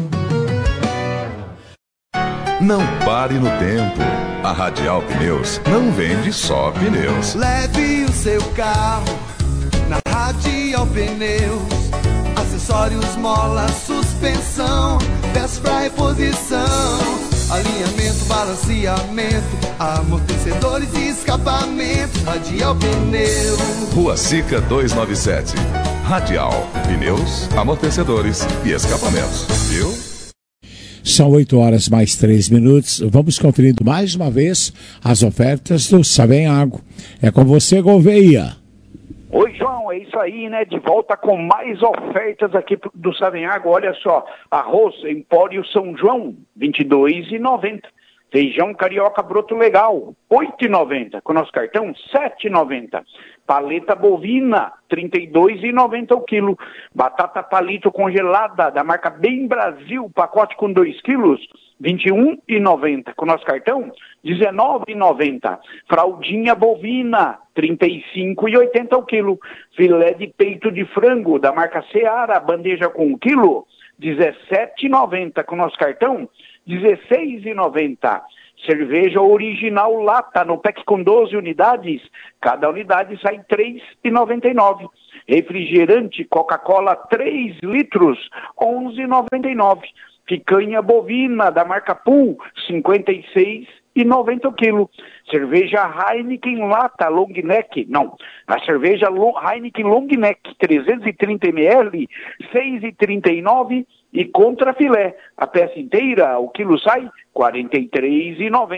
Não pare no tempo. A Radial Pneus não vende só pneus. Leve o seu carro na Radial Pneus. Acessórios, mola, suspensão, peças pra reposição, alinhamento, balanceamento, amortecedores e escapamentos. Radial Pneus. Rua Sica duzentos e noventa e sete. Radial Pneus, amortecedores e escapamentos. Viu? São oito horas mais três minutos. Vamos conferindo mais uma vez as ofertas do Savenhago. É com você, Gouveia. Oi, João, é isso aí, né? De volta com mais ofertas aqui do Savenhago. Olha só, arroz Empório São João, vinte e dois reais e noventa centavos. Feijão carioca broto legal, oito reais e noventa centavos. Com nosso cartão, sete reais e noventa centavos. Paleta bovina, trinta e dois reais e noventa centavos o quilo. Batata palito congelada, da marca Bem Brasil, pacote com dois quilos, vinte e um reais e noventa centavos. Com nosso cartão, dezenove reais e noventa centavos. Fraldinha bovina, trinta e cinco reais e oitenta centavos o quilo. Filé de peito de frango, da marca Seara, bandeja com um quilo, dezessete reais e noventa centavos. Com nosso cartão, dezesseis reais e noventa centavos. Cerveja original lata, no pack com doze unidades, cada unidade sai três reais e noventa e nove centavos. Refrigerante Coca-Cola três litros, onze reais e noventa e nove centavos. Picanha bovina da marca Pool, cinquenta e seis reais e noventa centavos o quilo. Cerveja Heineken lata long neck, não, a cerveja Heineken long neck trezentos e trinta mililitros, seis reais e trinta e nove centavos. E contra filé, a peça inteira, o quilo sai quarenta e três reais e noventa centavos.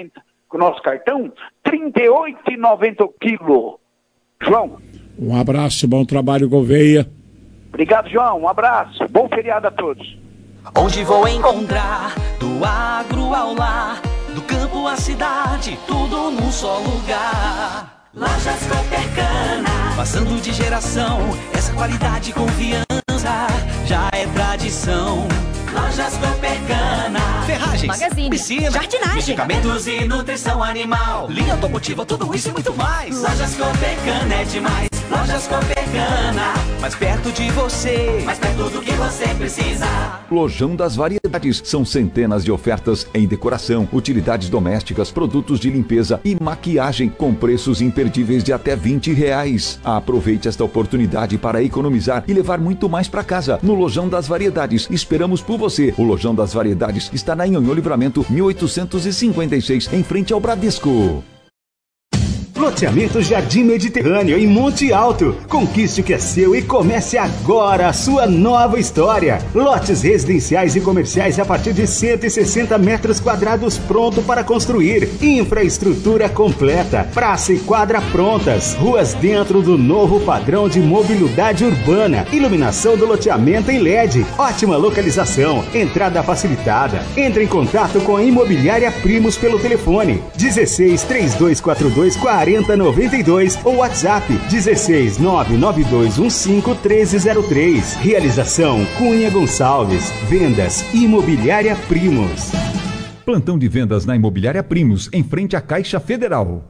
com o nosso cartão, trinta e oito reais e noventa centavos o quilo. João. Um abraço, bom trabalho, Gouveia. Obrigado, João. Um abraço. Bom feriado a todos. Onde vou encontrar do agro ao lar, do campo à cidade, tudo num só lugar. Lojas Coopercana, passando de geração, essa qualidade e confiança já é tradição. Lojas Coopercana, ferragens, Magazine, piscina, jardinagem, medicamentos e nutrição animal, linha automotiva, tudo isso e muito mais. Lojas Coopercana é demais. Lojas Coopercana, mais perto de você, mais perto do que você precisa. Lojão das Variedades. São centenas de ofertas em decoração, utilidades domésticas, produtos de limpeza e maquiagem com preços imperdíveis de até vinte reais. Aproveite esta oportunidade para economizar e levar muito mais para casa. No Lojão das Variedades, esperamos por você. O Lojão das Variedades está na Nhonhô Livramento mil oitocentos e cinquenta e seis, em frente ao Bradesco. Loteamento Jardim Mediterrâneo em Monte Alto. Conquiste o que é seu e comece agora a sua nova história. Lotes residenciais e comerciais a partir de cento e sessenta metros quadrados pronto para construir. Infraestrutura completa. Praça e quadra prontas. Ruas dentro do novo padrão de mobilidade urbana. Iluminação do loteamento em L E D. Ótima localização. Entrada facilitada. Entre em contato com a Imobiliária Primos pelo telefone dezesseis, trinta e dois quarenta e dois, quarenta noventa e dois ou WhatsApp dezesseis, nove nove dois um cinco, treze zero três. Realização Cunha Gonçalves. Vendas Imobiliária Primos. Plantão de vendas na Imobiliária Primos, em frente à Caixa Federal.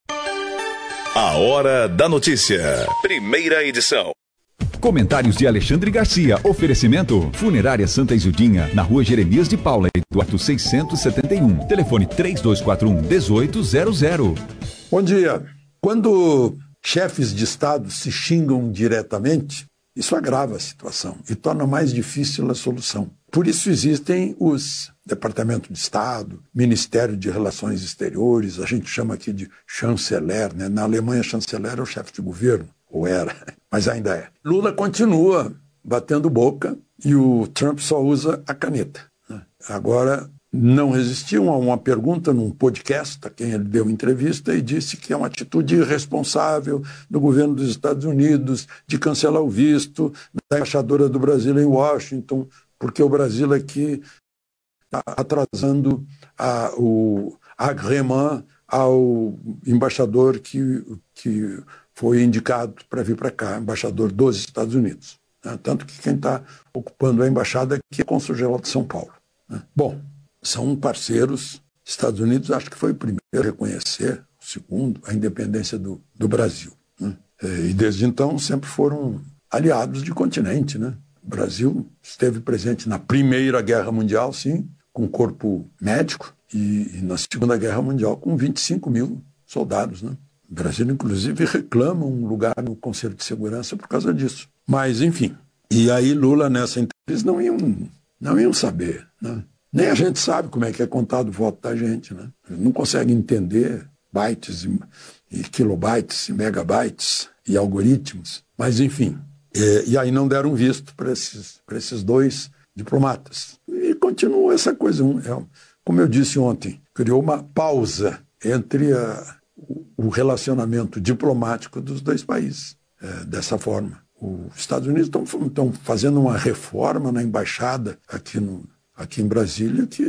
A Hora da Notícia. Primeira edição. Comentários de Alexandre Garcia. Oferecimento Funerária Santa Isildinha, na Rua Jeremias de Paula, Eduardo seiscentos e setenta e um. Telefone três dois quatro um, dezoito zero zero. Bom dia. Quando chefes de Estado se xingam diretamente, isso agrava a situação e torna mais difícil a solução. Por isso existem os Departamento de Estado, Ministério de Relações Exteriores, a gente chama aqui de chanceler, né? Na Alemanha, chanceler é o chefe de governo, ou era, mas ainda é. Lula continua batendo boca e o Trump só usa a caneta, né? Agora, não resistiu a uma pergunta num podcast a quem ele deu entrevista e disse que é uma atitude irresponsável do governo dos Estados Unidos de cancelar o visto da embaixadora do Brasil em Washington, porque o Brasil aqui está atrasando a, o agrément ao embaixador que, que foi indicado para vir para cá, embaixador dos Estados Unidos. Né? Tanto que quem está ocupando a embaixada aqui é o Cônsul-Geral de São Paulo. Né? Bom, são parceiros. Estados Unidos acho que foi o primeiro a reconhecer, o segundo, a independência do, do Brasil. Né? E desde então sempre foram aliados de continente. Né? O Brasil esteve presente na Primeira Guerra Mundial, sim, com corpo médico, e, e na Segunda Guerra Mundial com vinte e cinco mil soldados. Né? O Brasil, inclusive, reclama um lugar no Conselho de Segurança por causa disso. Mas, enfim, e aí Lula nessa entrevista não iam, não iam saber, né? Nem a gente sabe como é que é contado o voto da gente, né? Não consegue entender bytes e, e kilobytes e megabytes e algoritmos. Mas, enfim, e, e aí não deram visto para esses, para esses dois diplomatas. E continua essa coisa. É, como eu disse ontem, criou uma pausa entre a, o relacionamento diplomático dos dois países, é, dessa forma. Os Estados Unidos estão fazendo uma reforma na embaixada aqui no aqui em Brasília, que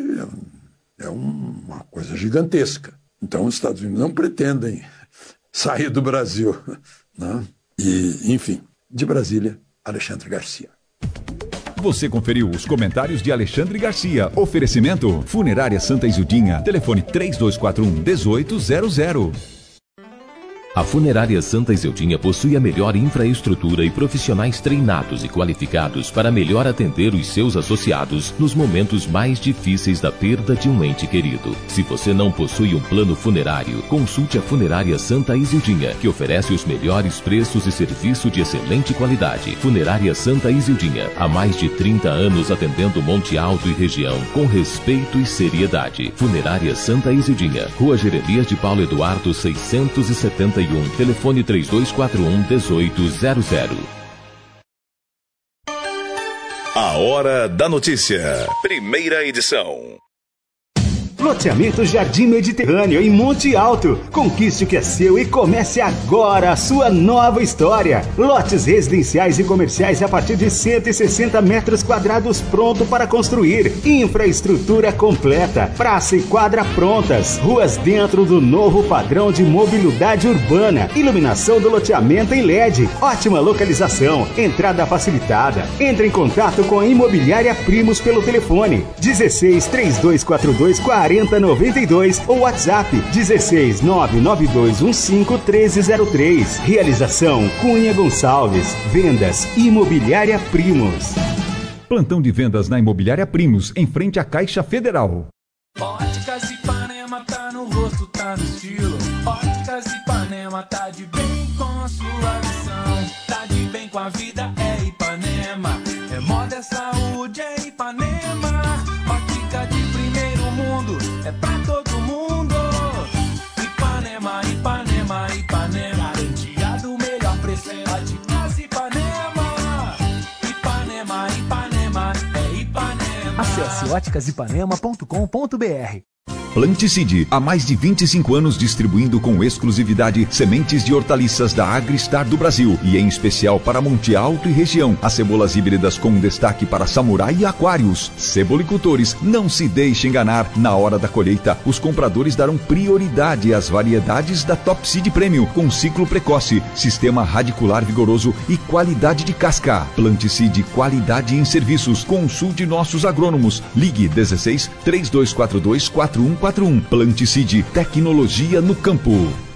é, é uma coisa gigantesca. Então, os Estados Unidos não pretendem sair do Brasil. Né? E, enfim, de Brasília, Alexandre Garcia. Você conferiu os comentários de Alexandre Garcia. Oferecimento Funerária Santa Isildinha. Telefone três dois quatro um, dezoito zero zero. A Funerária Santa Isildinha possui a melhor infraestrutura e profissionais treinados e qualificados para melhor atender os seus associados nos momentos mais difíceis da perda de um ente querido. Se você não possui um plano funerário, consulte a Funerária Santa Isildinha, que oferece os melhores preços e serviço de excelente qualidade. Funerária Santa Isildinha, há mais de trinta anos atendendo Monte Alto e região com respeito e seriedade. Funerária Santa Isildinha, Rua Jeremias de Paulo Eduardo seiscentos e setenta e um, telefone três dois quatro um, dezoito zero zero. A Hora da Notícia. Primeira edição. Loteamento Jardim Mediterrâneo em Monte Alto. Conquiste o que é seu e comece agora a sua nova história. Lotes residenciais e comerciais a partir de cento e sessenta metros quadrados pronto para construir. Infraestrutura completa, praça e quadra prontas, ruas dentro do novo padrão de mobilidade urbana, iluminação do loteamento em L E D, ótima localização, entrada facilitada. Entre em contato com a Imobiliária Primos pelo telefone dezesseis, três dois quatro dois, quarenta noventa e dois ou WhatsApp dezesseis, nove nove dois um cinco, treze zero três. Realização Cunha Gonçalves. Vendas Imobiliária Primos. Plantão de vendas na Imobiliária Primos, em frente à Caixa Federal. Óticas Ipanema tá no rosto, tá no estilo. Óticas Ipanema tá de bem com a sua visão. Tá de bem com a vida, é Ipanema. É moda, é saúde, é Ipanema. Ótica de primeiro mundo, é pra todo mundo. Ipanema, Ipanema, Ipanema. Garantia do melhor preço, é Óticas Ipanema. Ipanema, Ipanema, é Ipanema. Acesse óticas ipanema ponto com ponto br. Planticide, há mais de vinte e cinco anos distribuindo com exclusividade sementes de hortaliças da Agristar do Brasil e em especial para Monte Alto e região. As cebolas híbridas com destaque para Samurai e Aquários. Cebolicultores, não se deixe enganar. Na hora da colheita, os compradores darão prioridade às variedades da Top Seed Premium com ciclo precoce, sistema radicular vigoroso e qualidade de casca. Planticide, qualidade em serviços. Consulte nossos agrônomos. Ligue dezesseis, três dois quatro dois, quatro um quatro um. Planticide, tecnologia no campo.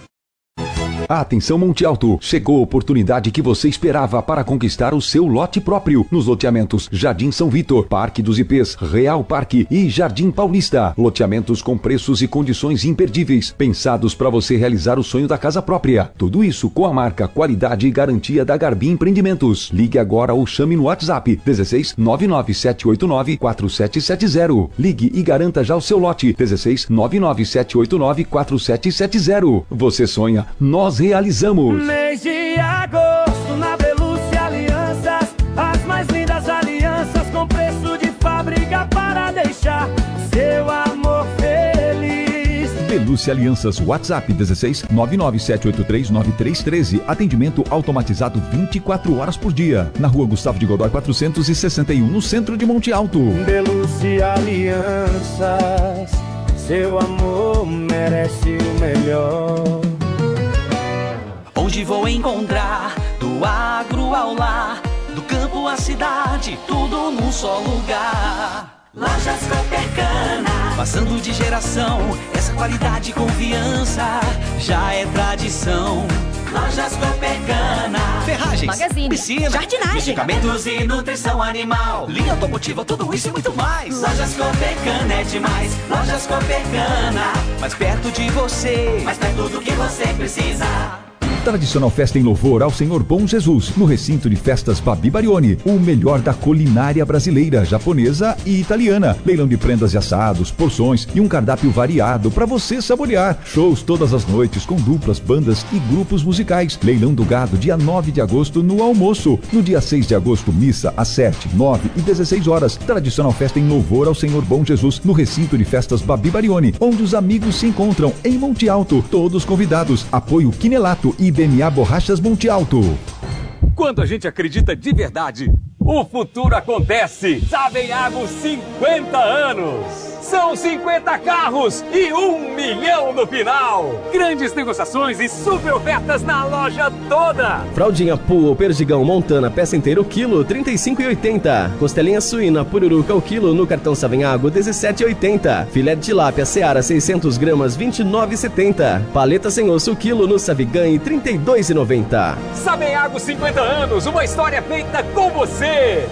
Atenção Monte Alto, chegou a oportunidade que você esperava para conquistar o seu lote próprio nos loteamentos Jardim São Vitor, Parque dos I Pês, Real Parque e Jardim Paulista. Loteamentos com preços e condições imperdíveis, pensados para você realizar o sonho da casa própria. Tudo isso com a marca, qualidade e garantia da Garbi Empreendimentos. Ligue agora ou chame no WhatsApp dezesseis, nove nove sete oito nove, quatro sete sete zero. Ligue e garanta já o seu lote dezesseis, nove nove sete oito nove, quatro sete sete zero. Você sonha, nós realizamos. Mês de agosto na Belúcia Alianças, as mais lindas alianças com preço de fábrica para deixar seu amor feliz. Belúcia Alianças, WhatsApp dezesseis, nove nove sete oito três, nove três um três. Atendimento automatizado vinte e quatro horas por dia. Na rua Gustavo de Godoy quatrocentos e sessenta e um, no centro de Monte Alto. Belúcia Alianças, seu amor merece o melhor. Onde vou encontrar do agro ao lar, do campo à cidade, tudo num só lugar. Lojas Coopercana, passando de geração, essa qualidade e confiança já é tradição. Lojas Coopercana, ferragens, Magazine, piscina, jardinagem, medicamentos e nutrição animal, linha automotiva, tudo isso e muito mais. Lojas Coopercana é demais. Lojas Coopercana, mais perto de você, mais perto do que você precisa. Tradicional festa em louvor ao Senhor Bom Jesus, no recinto de festas Babi Barioni, o melhor da culinária brasileira, japonesa e italiana. Leilão de prendas e assados, porções e um cardápio variado para você saborear. Shows todas as noites com duplas, bandas e grupos musicais. Leilão do gado dia nove de agosto no almoço. No dia seis de agosto, missa às sete, nove e dezesseis horas. Tradicional festa em louvor ao Senhor Bom Jesus, no recinto de festas Babi Barioni, onde os amigos se encontram em Monte Alto. Todos convidados. Apoio Quinelato e B M A Borrachas Monte Alto. Quando a gente acredita de verdade, o futuro acontece. Savenhago cinquenta anos. São cinquenta carros e um milhão no final. Grandes negociações e super ofertas na loja toda. Fraldinha Pool ou Perdigão Montana peça inteira o quilo, trinta e cinco reais e oitenta centavos. Costelinha suína Pururuca o quilo no cartão Savenhago, dezessete reais e oitenta centavos. Filé de tilápia Seara seiscentos gramas, vinte e nove reais e setenta centavos. Paleta sem osso o quilo no Savigan, trinta e dois reais e noventa centavos. Savenhago cinquenta anos, uma história feita com você.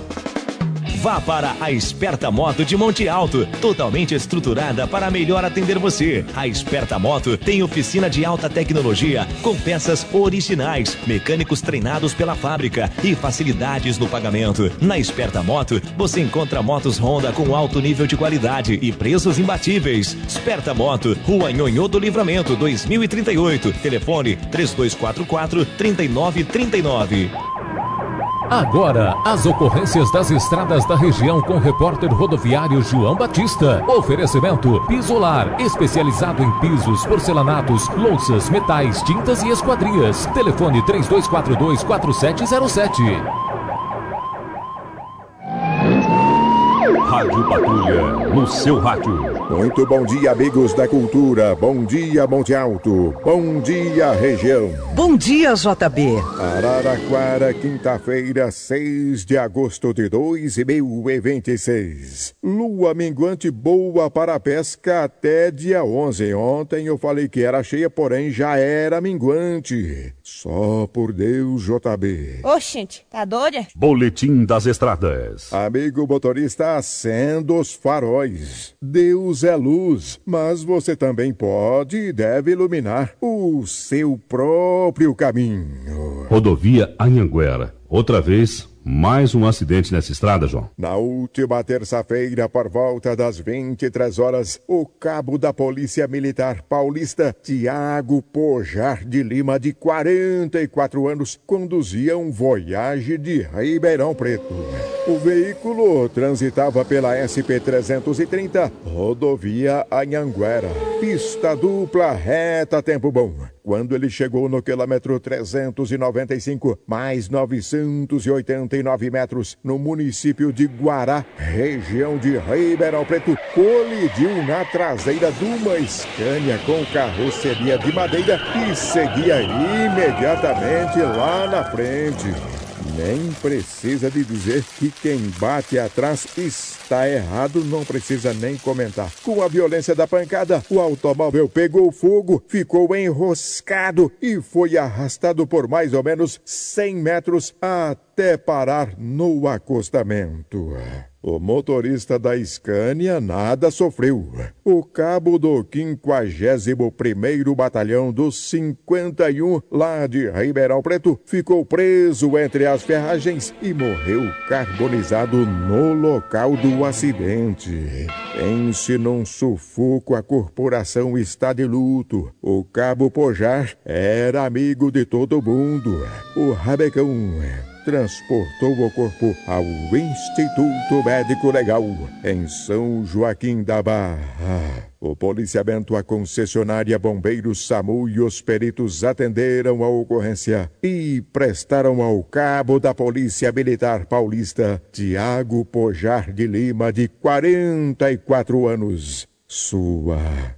Vá para a Esperta Moto de Monte Alto, totalmente estruturada para melhor atender você. A Esperta Moto tem oficina de alta tecnologia com peças originais, mecânicos treinados pela fábrica e facilidades no pagamento. Na Esperta Moto, você encontra motos Honda com alto nível de qualidade e preços imbatíveis. Esperta Moto, Rua Nhonhô do Livramento, dois mil e trinta e oito. Telefone três dois quatro quatro, três nove três nove. Agora, as ocorrências das estradas da região com o repórter rodoviário João Batista. Oferecimento Pisolar, especializado em pisos, porcelanatos, louças, metais, tintas e esquadrias. Telefone três dois quatro dois, quatro sete zero sete. Rádio Patrulha, no seu rádio. Muito bom dia, amigos da cultura. Bom dia, Monte Alto. Bom dia, região. Bom dia, J B. Araraquara, quinta-feira, seis de agosto de dois mil e vinte e seis. Lua minguante boa para a pesca até dia onze. Ontem eu falei que era cheia, porém já era minguante. Só por Deus, J B. Oxente, tá doida? Boletim das estradas. Amigo motorista, acenda os faróis. Deus é luz, mas você também pode e deve iluminar o seu próprio caminho. Rodovia Anhanguera. Outra vez, mais um acidente nessa estrada, João. Na última terça-feira, por volta das vinte e três horas, o cabo da Polícia Militar Paulista, Tiago Pojar de Lima, de quarenta e quatro anos, conduzia um Voyage de Ribeirão Preto. O veículo transitava pela S P trezentos e trinta, rodovia Anhanguera, pista dupla, reta, tempo bom. Quando ele chegou no quilômetro trezentos e noventa e cinco, mais novecentos e oitenta e nove metros, no município de Guará, região de Ribeirão Preto, colidiu na traseira de uma Scania com carroceria de madeira e seguia imediatamente lá na frente. Nem precisa de dizer que quem bate atrás está errado, não precisa nem comentar. Com a violência da pancada, o automóvel pegou fogo, ficou enroscado e foi arrastado por mais ou menos cem metros até parar no acostamento. O motorista da Scania nada sofreu. O cabo do quinquagésimo primeiro Batalhão dos cinquenta e um, lá de Ribeirão Preto, ficou preso entre as ferragens e morreu carbonizado no local do acidente. Pense num sufoco, a corporação está de luto. O cabo Pojar era amigo de todo mundo. O rabecão transportou o corpo ao Instituto Médico Legal, em São Joaquim da Barra. O policiamento, a concessionária Bombeiros, SAMU e os peritos atenderam a ocorrência e prestaram ao cabo da Polícia Militar Paulista, Tiago Pojar de Lima, de quarenta e quatro anos, sua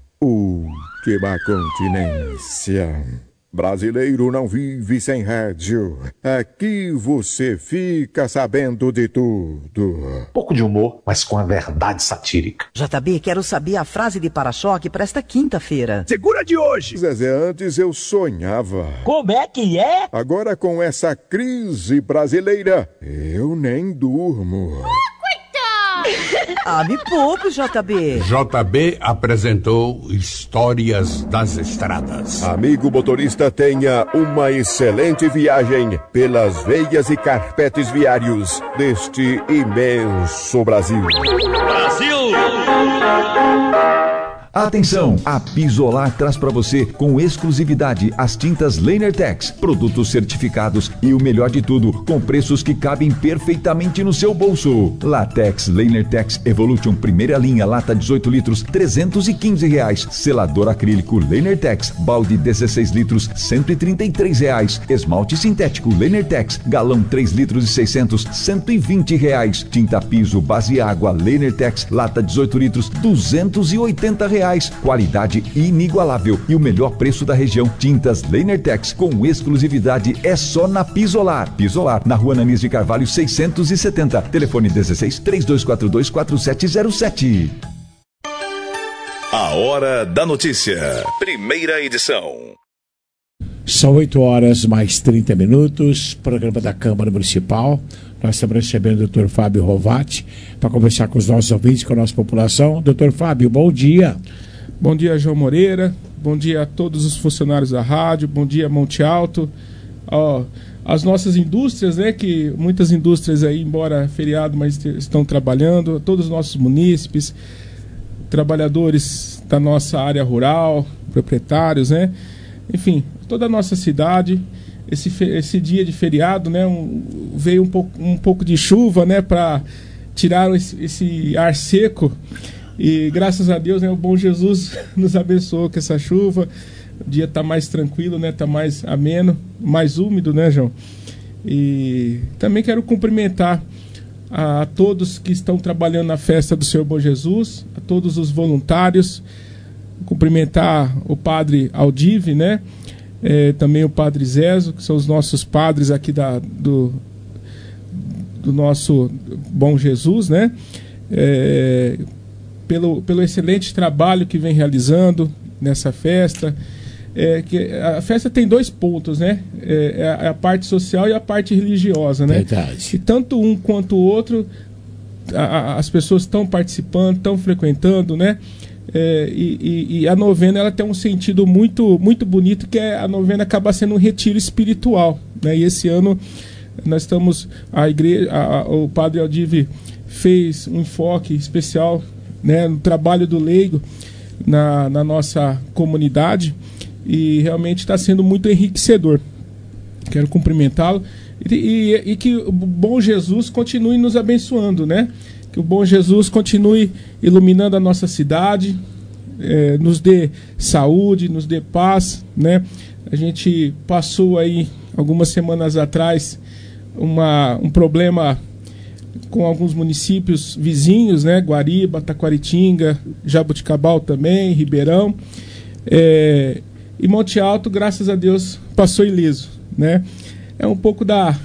última continência. Brasileiro não vive sem rádio. Aqui você fica sabendo de tudo. Pouco de humor, mas com a verdade satírica. J B, quero saber a frase de para-choque para esta quinta-feira. Segura de hoje! Zezé, antes eu sonhava. Como é que é? Agora com essa crise brasileira, eu nem durmo. Ah, me poupe, J B. J B apresentou Histórias das Estradas. Amigo motorista, tenha uma excelente viagem pelas veias e carpetes viários deste imenso Brasil. Brasil! Atenção! A Pisolar traz para você com exclusividade as tintas Lanertex, produtos certificados e o melhor de tudo, com preços que cabem perfeitamente no seu bolso. Latex Lanertex Evolution primeira linha, lata dezoito litros, trezentos e quinze reais. Selador acrílico Lanertex, balde dezesseis litros, cento e trinta e três reais. Esmalte sintético Lanertex, galão três litros e seiscentos, cento e vinte reais. Tinta piso base água Lanertex, lata dezoito litros, duzentos e oitenta reais. Qualidade inigualável e o melhor preço da região. Tintas Lanertex com exclusividade é só na Pisolar. Pisolar, na Rua Ananias de Carvalho seiscentos e setenta. Telefone dezesseis, três dois quatro dois, quatro sete zero sete. A Hora da Notícia. Primeira edição. São oito horas mais trinta minutos. Programa da Câmara Municipal. Nós estamos recebendo o doutor Fábio Rovati para conversar com os nossos ouvintes, com a nossa população. doutor Fábio, bom dia. Bom dia, João Moreira. Bom dia a todos os funcionários da rádio. Bom dia, Monte Alto. Ó, as nossas indústrias, né, que muitas indústrias aí, embora feriado, mas estão trabalhando. Todos os nossos munícipes, trabalhadores da nossa área rural, proprietários, né? Enfim, toda a nossa cidade. esse, esse dia de feriado, né? Um, veio um pouco, um pouco de chuva, né? Para tirar esse, esse ar seco. E graças a Deus, né? O bom Jesus nos abençoou com essa chuva. O dia está mais tranquilo, né? Está mais ameno, mais úmido, né, João? E também quero cumprimentar a, a todos que estão trabalhando na festa do Senhor Bom Jesus, a todos os voluntários, cumprimentar o padre Aldive, né? É, também o padre Zezo, que são os nossos padres aqui da, do, do nosso Bom Jesus, né? É, pelo, pelo excelente trabalho que vem realizando nessa festa. É, que a festa tem dois pontos, né? É, é a parte social e a parte religiosa, né? Verdade. E tanto um quanto o outro, a, a, as pessoas estão participando, estão frequentando, né? É, e, e, e a novena ela tem um sentido muito, muito bonito, que é a novena acaba sendo um retiro espiritual, né? E esse ano nós estamos, a igreja, a, a, o padre Aldive fez um enfoque especial, né, no trabalho do leigo na, na nossa comunidade. E realmente está sendo muito enriquecedor. Quero cumprimentá-lo e, e, e que o bom Jesus continue nos abençoando, né? Que o bom Jesus continue iluminando a nossa cidade, é, nos dê saúde, nos dê paz, né? A gente passou aí algumas semanas atrás uma, um problema com alguns municípios vizinhos, né? Guariba, Taquaritinga, Jaboticabal também, Ribeirão. É, E Monte Alto, graças a Deus, passou ileso, né? É um pouco da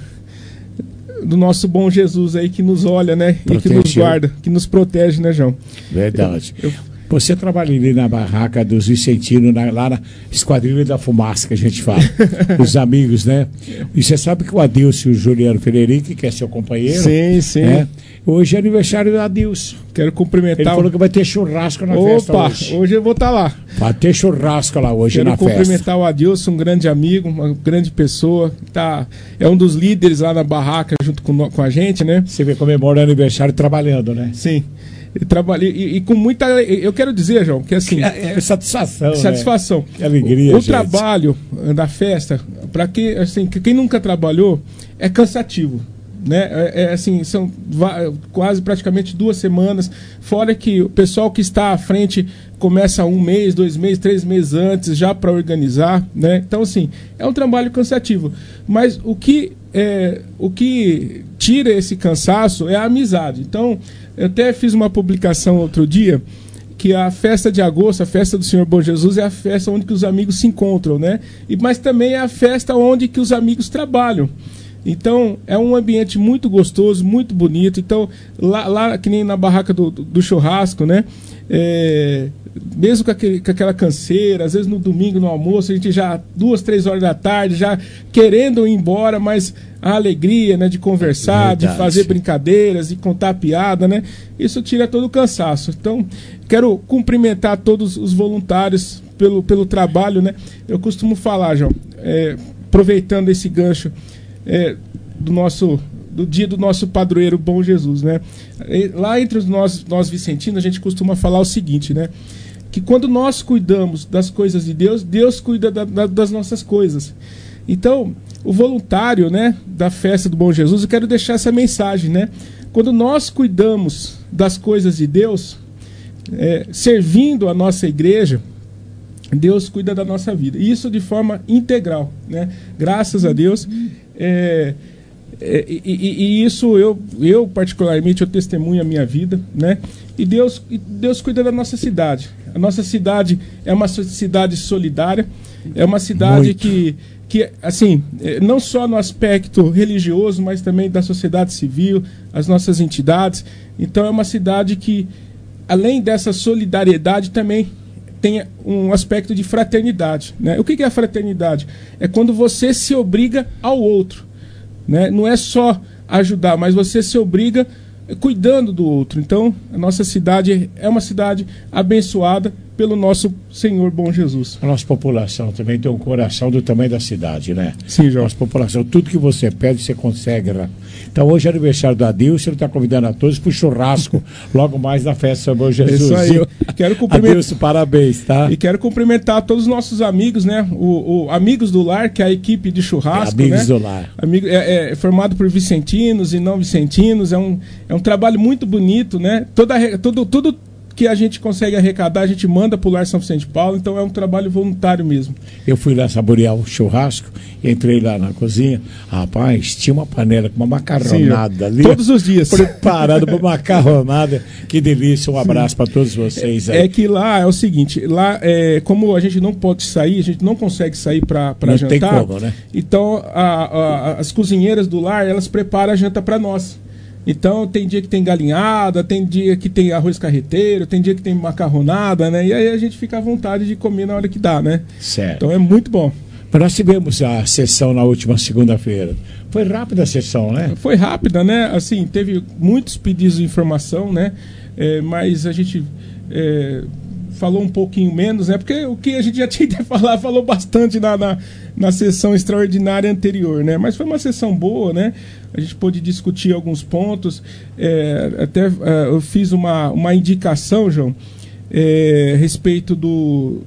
do nosso bom Jesus aí que nos olha, né? Protegeu. E que nos guarda, que nos protege, né, João? Verdade. Eu, eu... Você trabalha ali na barraca dos Vicentinos, na, lá na Esquadrilha da Fumaça, que a gente fala. Os amigos, né? E você sabe que o Adilson e o Juliano Frederico, que é seu companheiro. Sim, sim. Né? Hoje é aniversário do Adilson. Quero cumprimentar. Ele falou que vai ter churrasco na Opa, festa hoje. hoje eu vou estar tá lá. Vai ter churrasco lá hoje Quero na festa. Quero cumprimentar o Adilson, um grande amigo, uma grande pessoa. Tá, é um dos líderes lá na barraca junto com, com a gente, né? Você vê comemora o aniversário trabalhando, né? Sim. Eu trabalhei e, e com muita. Eu quero dizer, João, que assim. É, é satisfação. Satisfação. Né? Que alegria. O, o gente. trabalho da festa, para quem, assim, quem nunca trabalhou, é cansativo. Né? É, é, assim, são quase praticamente duas semanas. Fora que o pessoal que está à frente começa um mês, dois meses, três meses antes já para organizar. Né? Então, assim, é um trabalho cansativo. Mas o que, é, o que tira esse cansaço é a amizade. Então. Eu até fiz uma publicação outro dia que a festa de agosto, a festa do Senhor Bom Jesus, é a festa onde que os amigos se encontram, né? E, mas também é a festa onde que os amigos trabalham. Então, é um ambiente muito gostoso, muito bonito. Então, lá, lá que nem na barraca do, do, do churrasco, né? É, mesmo com, aquele, com aquela canseira, às vezes no domingo, no almoço, a gente já, duas, três horas da tarde, já querendo ir embora, mas a alegria, né, de conversar, de fazer brincadeiras, de contar piada, né? Isso tira todo o cansaço. Então, quero cumprimentar todos os voluntários pelo, pelo trabalho, né? Eu costumo falar, João, é, aproveitando esse gancho é, do nosso... do dia do nosso padroeiro Bom Jesus, né? Lá entre os nós, nós vicentinos, a gente costuma falar o seguinte, né? Que quando nós cuidamos das coisas de Deus, Deus cuida da, da, das nossas coisas. Então, o voluntário, né, da festa do Bom Jesus, eu quero deixar essa mensagem, né? Quando nós cuidamos das coisas de Deus, é, servindo a nossa igreja, Deus cuida da nossa vida. E isso de forma integral, né? Graças a Deus. É, É, e, e, e isso eu, eu particularmente eu testemunho a minha vida, né? E Deus, e Deus cuida da nossa cidade. A nossa cidade é uma cidade solidária, é uma cidade Muito. que, que assim, não só no aspecto religioso, mas também da sociedade civil, as nossas entidades. Então é uma cidade que, além dessa solidariedade, também tem um aspecto de fraternidade, né? O que é a fraternidade? É quando você se obriga ao outro. Né? Não é só ajudar, mas você se obriga cuidando do outro. Então, a nossa cidade é uma cidade abençoada pelo nosso Senhor bom Jesus. A nossa população também tem um coração do tamanho da cidade, né? Sim, João. Nossa população, tudo que você pede, você consegue. Né? Então, hoje é aniversário do Adilson, ele está convidando a todos para o churrasco, logo mais na festa do Bom Jesus. Isso aí, eu quero cumprimentar. Adilson, parabéns, tá? E quero cumprimentar todos os nossos amigos, né? O, o Amigos do Lar, que é a equipe de churrasco, é, Amigos né? do Lar. Amigo, é, é formado por vicentinos e não vicentinos, é um, é um trabalho muito bonito, né? Toda, todo, tudo que a gente consegue arrecadar, a gente manda para o Lar São Vicente de Paulo, então é um trabalho voluntário mesmo. Eu fui lá saborear o churrasco, entrei lá na cozinha, rapaz, tinha uma panela com uma macarronada. Sim, ali. Todos os dias. Preparado para uma macarronada. Que delícia, um abraço para todos vocês aí. É que lá é o seguinte, lá é, como a gente não pode sair, a gente não consegue sair para jantar, tem como, né? Então a, a, as cozinheiras do lar, elas preparam a janta para nós. Então tem dia que tem galinhada, tem dia que tem arroz carreteiro, tem dia que tem macarronada, né? E aí a gente fica à vontade de comer na hora que dá, né? Certo. Então é muito bom. Mas nós tivemos a sessão na última segunda-feira. Foi rápida a sessão, né? Foi rápida, né? Assim, teve muitos pedidos de informação, né? É, mas a gente é, falou um pouquinho menos, né? Porque o que a gente já tinha que falar, falou bastante na, na, na sessão extraordinária anterior, né? Mas foi uma sessão boa, né? A gente pôde discutir alguns pontos. É, até é, eu fiz uma, uma indicação, João, é, a respeito do...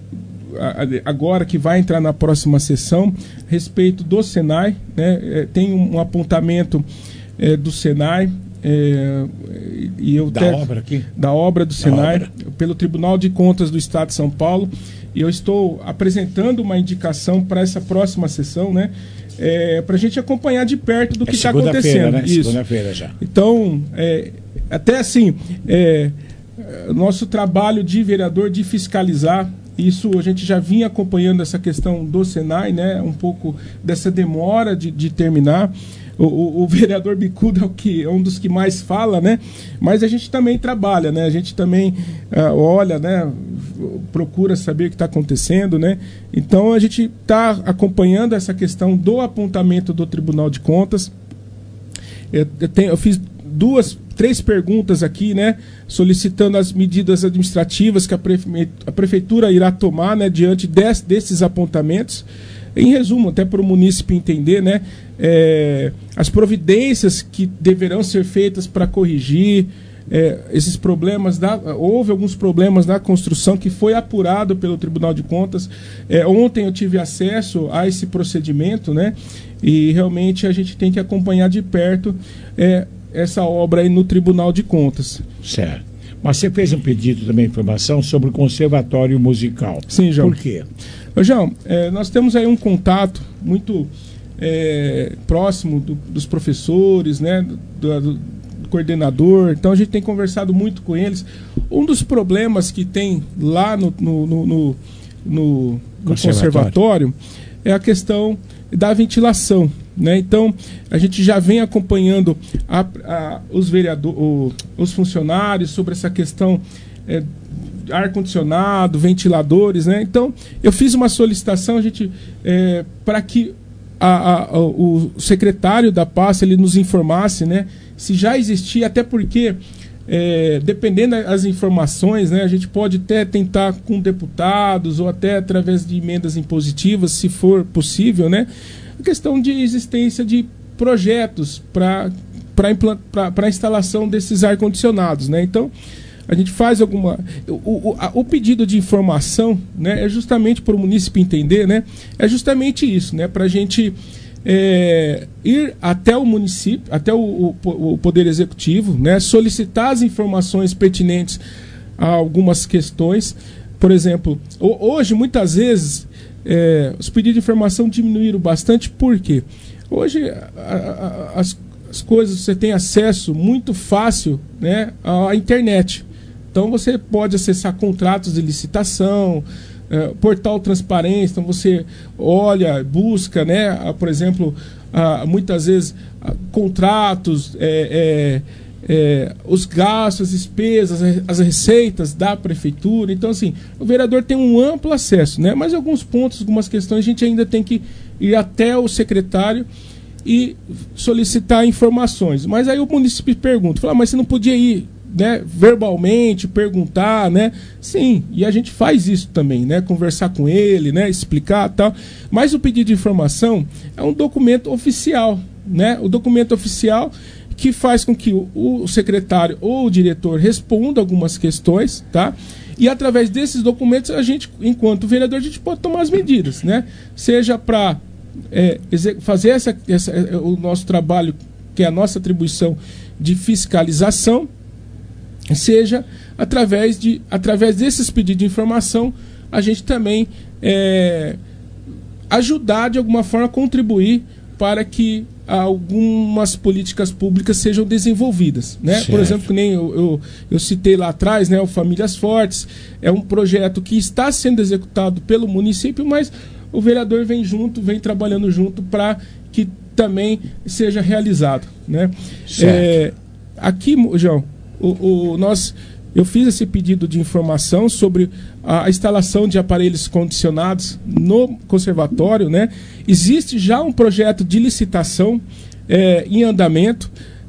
agora que vai entrar na próxima sessão, a respeito do Senai, né? É, tem um, um apontamento é, do Senai, é, e eu da até, obra aqui? Da obra do da Senai, obra. Pelo Tribunal de Contas do Estado de São Paulo, e eu estou apresentando uma indicação para essa próxima sessão, né? É, para a gente acompanhar de perto do é que está acontecendo. Né? Isso. Segunda-feira já. Então, é, até assim, é, nosso trabalho de vereador de fiscalizar, isso a gente já vinha acompanhando essa questão do Senai, né? Um pouco dessa demora de, de terminar. O, o, o vereador Bicudo é, o que, é um dos que mais fala, né? Mas a gente também trabalha, né? A gente também uh, olha, né? Procura saber o que está acontecendo, né? Então a gente está acompanhando essa questão do apontamento do Tribunal de Contas. Eu, eu, tenho, eu fiz duas, três perguntas aqui, né? Solicitando as medidas administrativas que a, prefe, a prefeitura irá tomar, né? Diante des, desses apontamentos. Em resumo, até para o munícipe entender, né? É, as providências que deverão ser feitas para corrigir é, esses problemas. Da, houve alguns problemas na construção que foi apurado pelo Tribunal de Contas. É, ontem eu tive acesso a esse procedimento, né? E realmente a gente tem que acompanhar de perto é, essa obra aí no Tribunal de Contas. Certo. Mas você fez um pedido também de informação sobre o Conservatório Musical. Sim, João. Por quê? Ô, João, é, nós temos aí um contato muito é, próximo do, dos professores, né, do, do coordenador, então a gente tem conversado muito com eles. Um dos problemas que tem lá no, no, no, no, no, no conservatório. conservatório é a questão da ventilação, né? Então a gente já vem acompanhando a, a, os vereadores, os funcionários sobre essa questão é, ar-condicionado, ventiladores, né? Então eu fiz uma solicitação, a gente é, para que a, a, a, o secretário da pasta ele nos informasse, né? Se já existia, até porque é, dependendo das informações, né, a gente pode até tentar com deputados ou até através de emendas impositivas, se for possível, né, a questão de existência de projetos para para a instalação desses ar-condicionados, né? Então a gente faz alguma o, o, a, o pedido de informação, né, é justamente para o munícipe entender, né, é justamente isso, né, para a gente É, ir até o município, até o, o, o Poder Executivo, né, solicitar as informações pertinentes a algumas questões. Por exemplo, hoje, muitas vezes, é, os pedidos de informação diminuíram bastante, porque hoje a, a, as, as coisas, você tem acesso muito fácil, né, à internet. Então você pode acessar contratos de licitação, É, portal transparência, então você olha, busca, né, por exemplo, ah, muitas vezes ah, contratos, é, é, é, os gastos, as despesas, as receitas da prefeitura. Então, assim, o vereador tem um amplo acesso, né, mas alguns pontos, algumas questões, a gente ainda tem que ir até o secretário e solicitar informações. Mas aí o município pergunta, fala, mas você não podia ir né, verbalmente, perguntar, né? Sim, e a gente faz isso também, né? Conversar com ele, né? Explicar e tal. Mas o pedido de informação é um documento oficial, né? O documento oficial que faz com que o, o secretário ou o diretor responda algumas questões, tá? E através desses documentos, a gente, enquanto vereador, a gente pode tomar as medidas, né? Seja para é, fazer essa, essa, o nosso trabalho, que é a nossa atribuição de fiscalização, seja através, de, através desses pedidos de informação, a gente também é, ajudar, de alguma forma, a contribuir para que algumas políticas públicas sejam desenvolvidas, né? Por exemplo, que nem eu, eu, eu citei lá atrás, né, o Famílias Fortes, é um projeto que está sendo executado pelo município, mas o vereador vem junto, vem trabalhando junto para que também seja realizado, né? É, aqui, João, o, o, nós, eu fiz esse pedido de informação sobre a instalação de aparelhos condicionados no conservatório, né? Existe já um projeto de licitação é, em andamento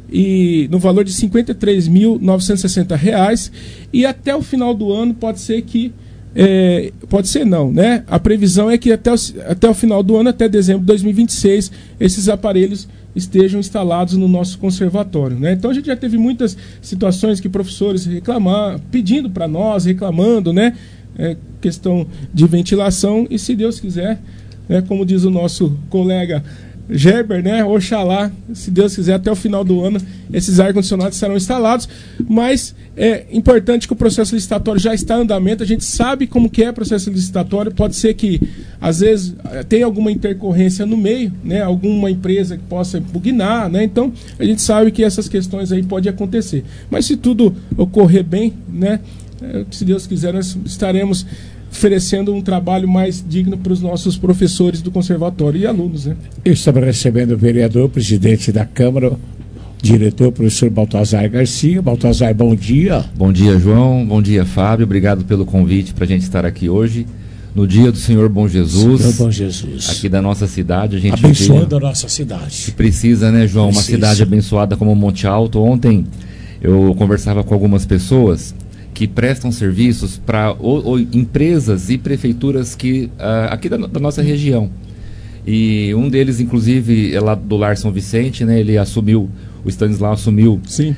e no valor de cinquenta e três mil novecentos e sessenta reais, e até o final do ano pode ser que é, pode ser não, né? A previsão é que até o, até o final do ano, até dezembro de dois mil e vinte e seis, esses aparelhos estejam instalados no nosso conservatório, né? Então a gente já teve muitas situações que professores reclamar, pedindo para nós, reclamando, né? É, questão de ventilação, e se Deus quiser, né, como diz o nosso colega Gerber, né, Oxalá, se Deus quiser, até o final do ano esses ar-condicionados serão instalados. Mas é importante que o processo licitatório já está em andamento. A gente sabe como que é o processo licitatório. Pode ser que às vezes tenha alguma intercorrência no meio, né, alguma empresa que possa impugnar, né? Então a gente sabe que essas questões aí podem acontecer, mas se tudo ocorrer bem, né, se Deus quiser, nós estaremos oferecendo um trabalho mais digno para os nossos professores do conservatório e alunos, né? Estamos recebendo o vereador, presidente da Câmara, diretor, professor Baltazar Garcia. Baltazar, bom dia. Bom dia, João. Bom dia, Fábio. Obrigado pelo convite para a gente estar aqui hoje, no dia do Senhor Bom Jesus. Senhor Bom Jesus. Aqui da nossa cidade. A gente abençoando a nossa cidade. Que precisa, né, João? Precisa. Uma cidade abençoada como Monte Alto. Ontem eu conversava com algumas pessoas que prestam serviços para empresas e prefeituras que, uh, aqui da, da nossa região. E um deles, inclusive, é lá do Lar São Vicente, né? Ele assumiu, o Stanislau assumiu Sim.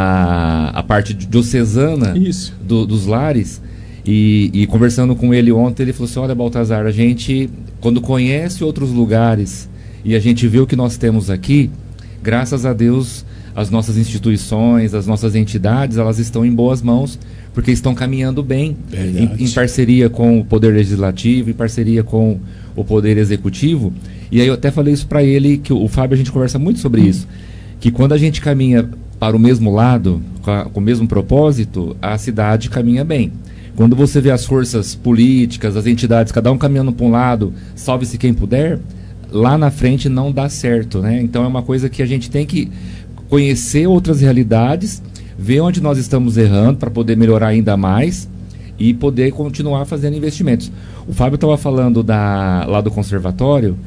A, a parte diocesana do, dos lares. E, e conversando com ele ontem, ele falou assim: olha, Baltazar, a gente, quando conhece outros lugares e a gente vê o que nós temos aqui, graças a Deus, as nossas instituições, as nossas entidades, elas estão em boas mãos, porque estão caminhando bem, em, em parceria com o Poder Legislativo, em parceria com o Poder Executivo. E aí eu até falei isso para ele, que o, o Fábio, a gente conversa muito sobre isso, que quando a gente caminha para o mesmo lado, com, a, com o mesmo propósito, a cidade caminha bem. Quando você vê as forças políticas, as entidades, cada um caminhando para um lado, salve-se quem puder, lá na frente não dá certo, né? Então é uma coisa que a gente tem que conhecer outras realidades, ver onde nós estamos errando para poder melhorar ainda mais e poder continuar fazendo investimentos. O Fábio estava falando da, lá do conservatório,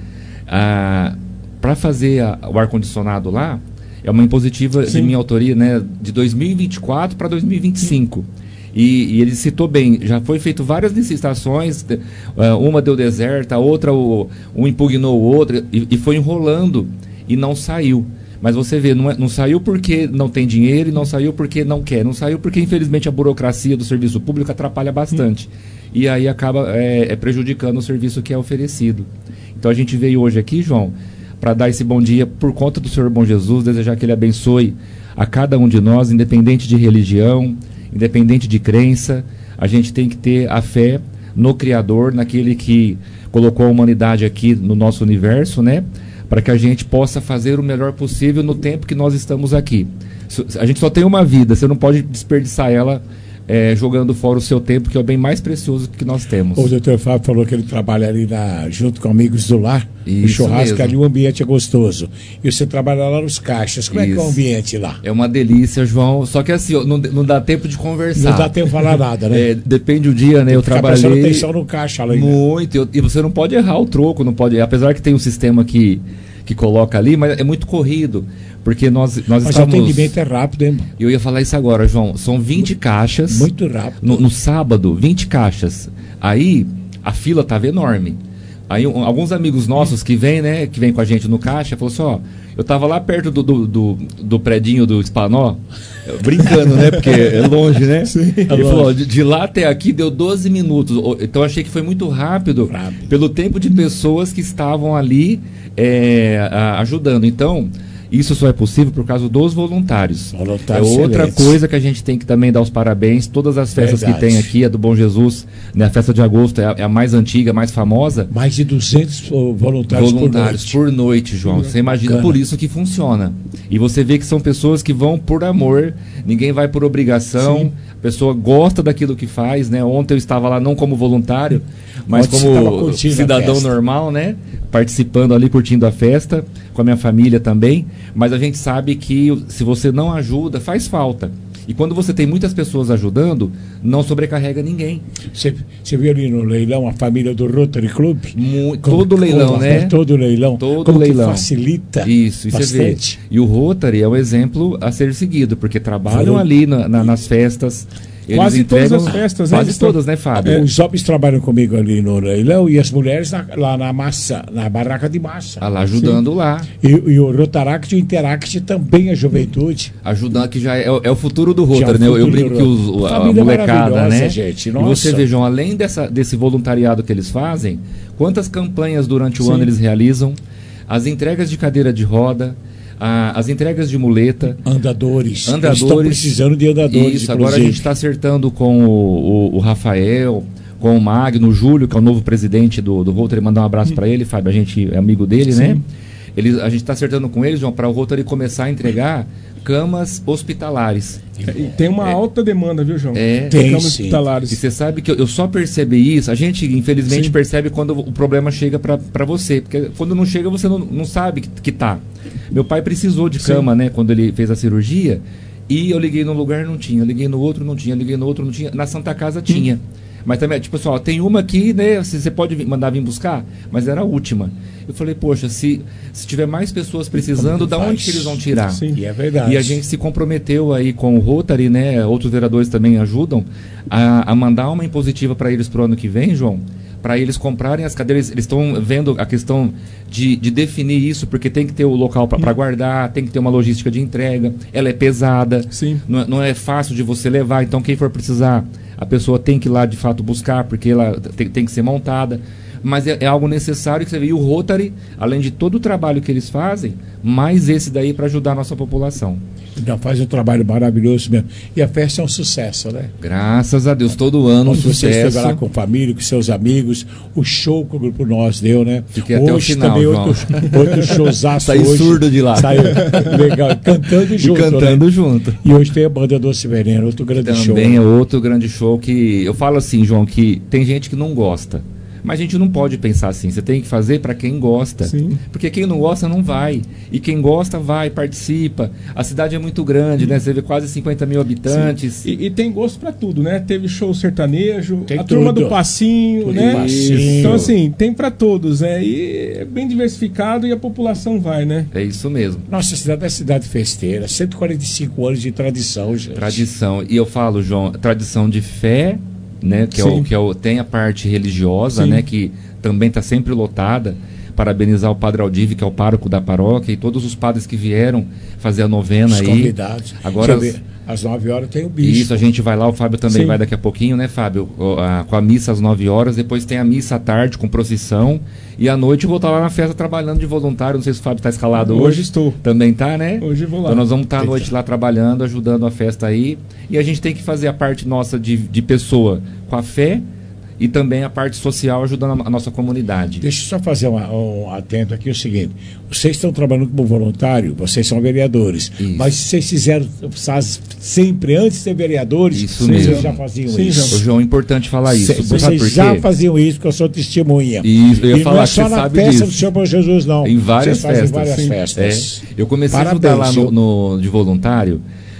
ah, para fazer a, o ar-condicionado lá, é uma impositiva Sim. de minha autoria, né, de dois mil e vinte e quatro para dois mil e vinte e cinco. E, e ele citou bem, já foi feito várias licitações, uma deu deserta, a outra o, um impugnou o outro, e, e foi enrolando e não saiu. Mas você vê, não, é, não saiu porque não tem dinheiro e não saiu porque não quer. Não saiu porque, infelizmente, a burocracia do serviço público atrapalha bastante. Hum. E aí acaba é, é prejudicando o serviço que é oferecido. Então a gente veio hoje aqui, João, para dar esse bom dia por conta do Senhor Bom Jesus, desejar que Ele abençoe a cada um de nós, independente de religião, independente de crença. A gente tem que ter a fé no Criador, naquele que colocou a humanidade aqui no nosso universo, né? Para que a gente possa fazer o melhor possível no tempo que nós estamos aqui. A gente só tem uma vida, você não pode desperdiçar ela é, jogando fora o seu tempo, que é o bem mais precioso que nós temos. O doutor Fábio falou que ele trabalha ali na, junto com Amigos do Lar, Isso o churrasco mesmo. ali, o ambiente é gostoso. E você trabalha lá nos caixas, como Isso. é que é o ambiente lá? É uma delícia, João, só que assim, não, não dá tempo de conversar. Não dá tempo de falar nada, né? É, depende do dia, né? Eu trabalhei... prestando atenção no caixa lá. Muito, eu, e você não pode errar o troco, não pode, apesar que tem um sistema que... que coloca ali, mas é muito corrido, Porque nós, nós Mas estamos... o atendimento é rápido, hein? Eu ia falar isso agora, João. São vinte caixas. Muito rápido. No, no sábado, vinte caixas. Aí, a fila estava enorme. Aí, um, alguns amigos nossos que vêm, né, que vêm com a gente no caixa, falou assim, ó, eu tava lá perto do, do, do, do predinho do Espanó, brincando, né, porque é longe, né? Sim, é Ele longe. falou, de, de lá até aqui deu doze minutos. Então, eu achei que foi muito rápido, rápido. pelo tempo de pessoas que estavam ali é, a, ajudando. Então... Isso só é possível por causa dos voluntários. voluntários é outra excelentes. Coisa que a gente tem que também dar os parabéns. Todas as festas Verdade. que tem aqui, a do Bom Jesus, né, a festa de agosto é a, é a mais antiga, a mais famosa. Mais de duzentos voluntários, voluntários por noite. por noite, João. Você imagina, Bacana. Por isso que funciona. E você vê que são pessoas que vão por amor, ninguém vai por obrigação. Sim. A pessoa gosta daquilo que faz, né? Ontem eu estava lá não como voluntário, mas Ontem como cidadão normal, né? Participando ali, curtindo a festa, com a minha família também. Mas a gente sabe que se você não ajuda, faz falta. E quando você tem muitas pessoas ajudando, não sobrecarrega ninguém. Você, você viu ali no leilão a família do Rotary Club? Muito, como, todo leilão, como, né? Todo leilão. Todo como leilão. Que facilita Isso, e bastante. Você vê. E o Rotary é um exemplo a ser seguido, porque trabalham Valeu. ali na, na, nas festas. Eles quase todas as festas, quase estão... todas, né, Fábio? É. Os homens trabalham comigo ali no leilão e as mulheres na, lá na massa, na barraca de massa. Ah, lá ajudando Sim. lá. E, e o Rotaract e o Interact também a juventude. Ajudando, que já é, é o futuro do Rotary, né? Eu, eu brinco que os, a, a molecada, né? Gente, e você vejam, além dessa, desse voluntariado que eles fazem, quantas campanhas durante o Sim. ano eles realizam, as entregas de cadeira de roda, A, as entregas de muleta. Andadores. Andadores. Estão precisando de andadores. Isso, agora a gente está acertando com o, o, o Rafael, com o Magno, o Júlio, que é o novo presidente do, do Rotary. Mandar um abraço para ele, Fábio, a gente é amigo dele, Sim. né? Ele, a gente está acertando com eles, João, para o Rotary começar a entregar camas hospitalares. E tem uma é, alta demanda, viu, João? É, tem, camas sim. hospitalares. E você sabe que eu, eu só percebi isso, a gente infelizmente sim. percebe quando o problema chega para você, porque quando não chega você não, não sabe que, que tá. Meu pai precisou de cama, sim. né, quando ele fez a cirurgia, e eu liguei num lugar não tinha, eu liguei no outro não tinha, eu liguei no outro não tinha, na Santa Casa tinha. Hum. Mas também, tipo assim, ó, tem uma aqui, né, você pode vir, mandar vir buscar, mas era a última. Eu falei, poxa, se, se tiver mais pessoas precisando, da onde que eles vão tirar? Sim, e é verdade. E a gente se comprometeu aí com o Rotary, né, outros vereadores também ajudam, a, a mandar uma impositiva para eles pro ano que vem, João, para eles comprarem as cadeiras. Eles estão vendo a questão de, de definir isso, porque tem que ter o local para hum. guardar, tem que ter uma logística de entrega, ela é pesada, Sim. Não, não é fácil de você levar, então quem for precisar, a pessoa tem que ir lá de fato buscar, porque ela tem, tem que ser montada. Mas é, é algo necessário que você vê. E o Rotary, além de todo o trabalho que eles fazem, mais esse daí para ajudar a nossa população. Então faz um trabalho maravilhoso mesmo. E a festa é um sucesso, né? Graças a Deus, todo ano um sucesso. Você esteve lá com a família, com seus amigos, o show que o Grupo Nós deu, né? Fiquei até hoje o final, também João. outro, outro showzaço. Saiu hoje, surdo de lá. Saiu legal, cantando junto. E cantando né? junto. E hoje tem a banda Doce Veneno, outro grande também show. Também é outro grande show que... Eu falo assim, João, que tem gente que não gosta. Mas a gente não pode pensar assim, você tem que fazer para quem gosta. Sim. Porque quem não gosta não vai. E quem gosta vai, participa. A cidade é muito grande, né? Você vê quase cinquenta mil habitantes. E, e tem gosto para tudo, né? Teve show sertanejo, tem a tudo. turma do Passinho, tudo né? Passinho. Então assim, tem para todos, né? E é bem diversificado e a população vai, né? É isso mesmo. Nossa cidade é cidade festeira, cento e quarenta e cinco anos de tradição, gente. Tradição. E eu falo, João, tradição de fé, né, que, é o, que é o, tem a parte religiosa, né, que também está sempre lotada. Parabenizar o Padre Aldive, que é o pároco da paróquia, e todos os padres que vieram fazer a novena os aí. Convidados. Agora, as, às nove horas tem o bispo. Isso, a gente vai lá, o Fábio também Sim. vai daqui a pouquinho, né, Fábio? O, a, com a missa às nove horas, depois tem a missa à tarde com procissão, e à noite eu vou estar lá na festa trabalhando de voluntário. Não sei se o Fábio está escalado hoje. Hoje estou. Também tá, né? Hoje vou lá. Então nós vamos estar à noite lá trabalhando, ajudando a festa aí. E a gente tem que fazer a parte nossa de, de pessoa com a fé e também a parte social ajudando a, a nossa comunidade. Deixa eu só fazer uma, um atento aqui, o seguinte. Vocês estão trabalhando como voluntário, vocês são vereadores. Isso. Mas vocês fizeram sempre, antes de ser vereadores, isso vocês mesmo. já faziam Sim, isso. Ô, João, é importante falar isso. Cê, vocês já faziam isso, porque eu sou testemunha. Isso, eu ia e falar não é que só você na sabe festa disso. do Senhor Bom Jesus, não. Em várias vocês festas. Várias Sim. festas. É. Eu comecei Parabéns, a ajudar lá no, no, de voluntário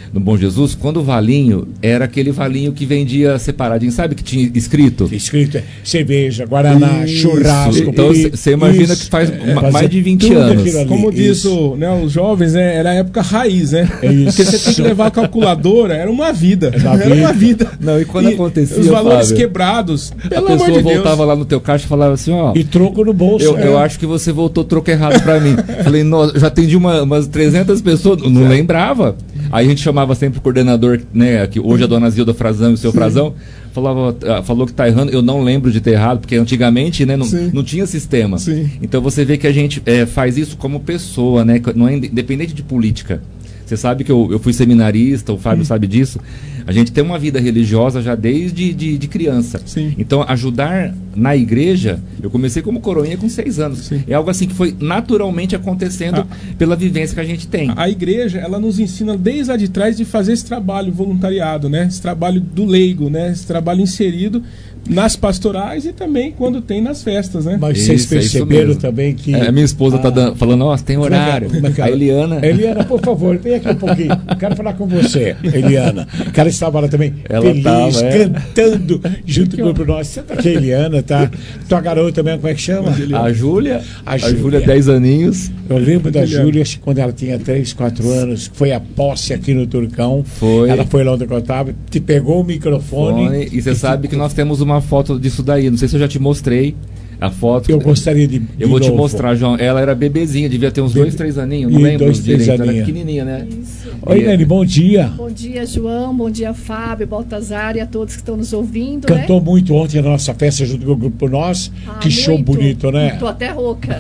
no Bom Jesus, quando o valinho era aquele valinho que vendia separadinho, sabe que tinha escrito? Escrito é cerveja, guaraná, Isso. churrasco. Então você imagina isso. que faz é, ma- mais de vinte anos. Como diz o, né, os jovens, né, era a época raiz, né? É isso. Porque você tem que levar a calculadora, era uma vida. Era, era uma vida. Não, e quando e acontecia, os valores Fábio, quebrados, a pessoa de voltava Deus. lá no teu caixa e falava assim, ó... E troco no bolso. Eu, é. eu acho que você voltou troco errado pra mim. Falei, nossa, já atendi uma, umas trezentas pessoas, não lembrava. Aí a gente chamava sempre o coordenador, né, que hoje é a dona Zilda Frazão e o seu Sim. Frazão, falava, falou que tá errando, eu não lembro de ter errado, porque antigamente, né, não, não tinha sistema. Sim. Então você vê que a gente é, faz isso como pessoa, né, não é independente de política. Você sabe que eu, eu fui seminarista, o Fábio Sim. sabe disso. A gente tem uma vida religiosa já desde de, de criança. Sim. Então, ajudar na igreja, eu comecei como coroinha com seis anos. Sim. É algo assim que foi naturalmente acontecendo ah, pela vivência que a gente tem. A igreja, ela nos ensina desde lá de trás de fazer esse trabalho voluntariado, né? Esse trabalho do leigo, né? Esse trabalho inserido nas pastorais e também quando tem nas festas, né? Mas vocês isso, perceberam é também que... É, a minha esposa está ah, falando, nossa, tem horário. Como é que, a Eliana... Eliana, por favor, vem aqui um pouquinho. Quero falar com você, Eliana. Que ela estava lá também ela feliz, tava, é. cantando junto com o grupo nosso. Você tá aqui, Eliana, tá? Tua garota também, como é que chama? A Júlia. A Júlia, dez aninhos. Eu lembro da Júlia, quando ela tinha três, quatro anos, foi a posse aqui no Turcão. Foi. Ela foi lá onde eu contava, te pegou o microfone. Fone, e você sabe que nós temos uma foto disso daí. Não sei se eu já te mostrei a foto. Eu gostaria de. Eu vou te mostrar, João. Ela era bebezinha, devia ter uns Bebe... dois, três aninhos. Não e lembro. Dois, três direito. aninhos. Era pequenininha, né? Isso. Oi, Nani, bom dia. Bom dia, João. Bom dia, Fábio, Baltazar e a todos que estão nos ouvindo. Cantou né? muito ontem na nossa festa junto com o grupo Nós. Ah, que show muito. bonito, né? Tô até rouca.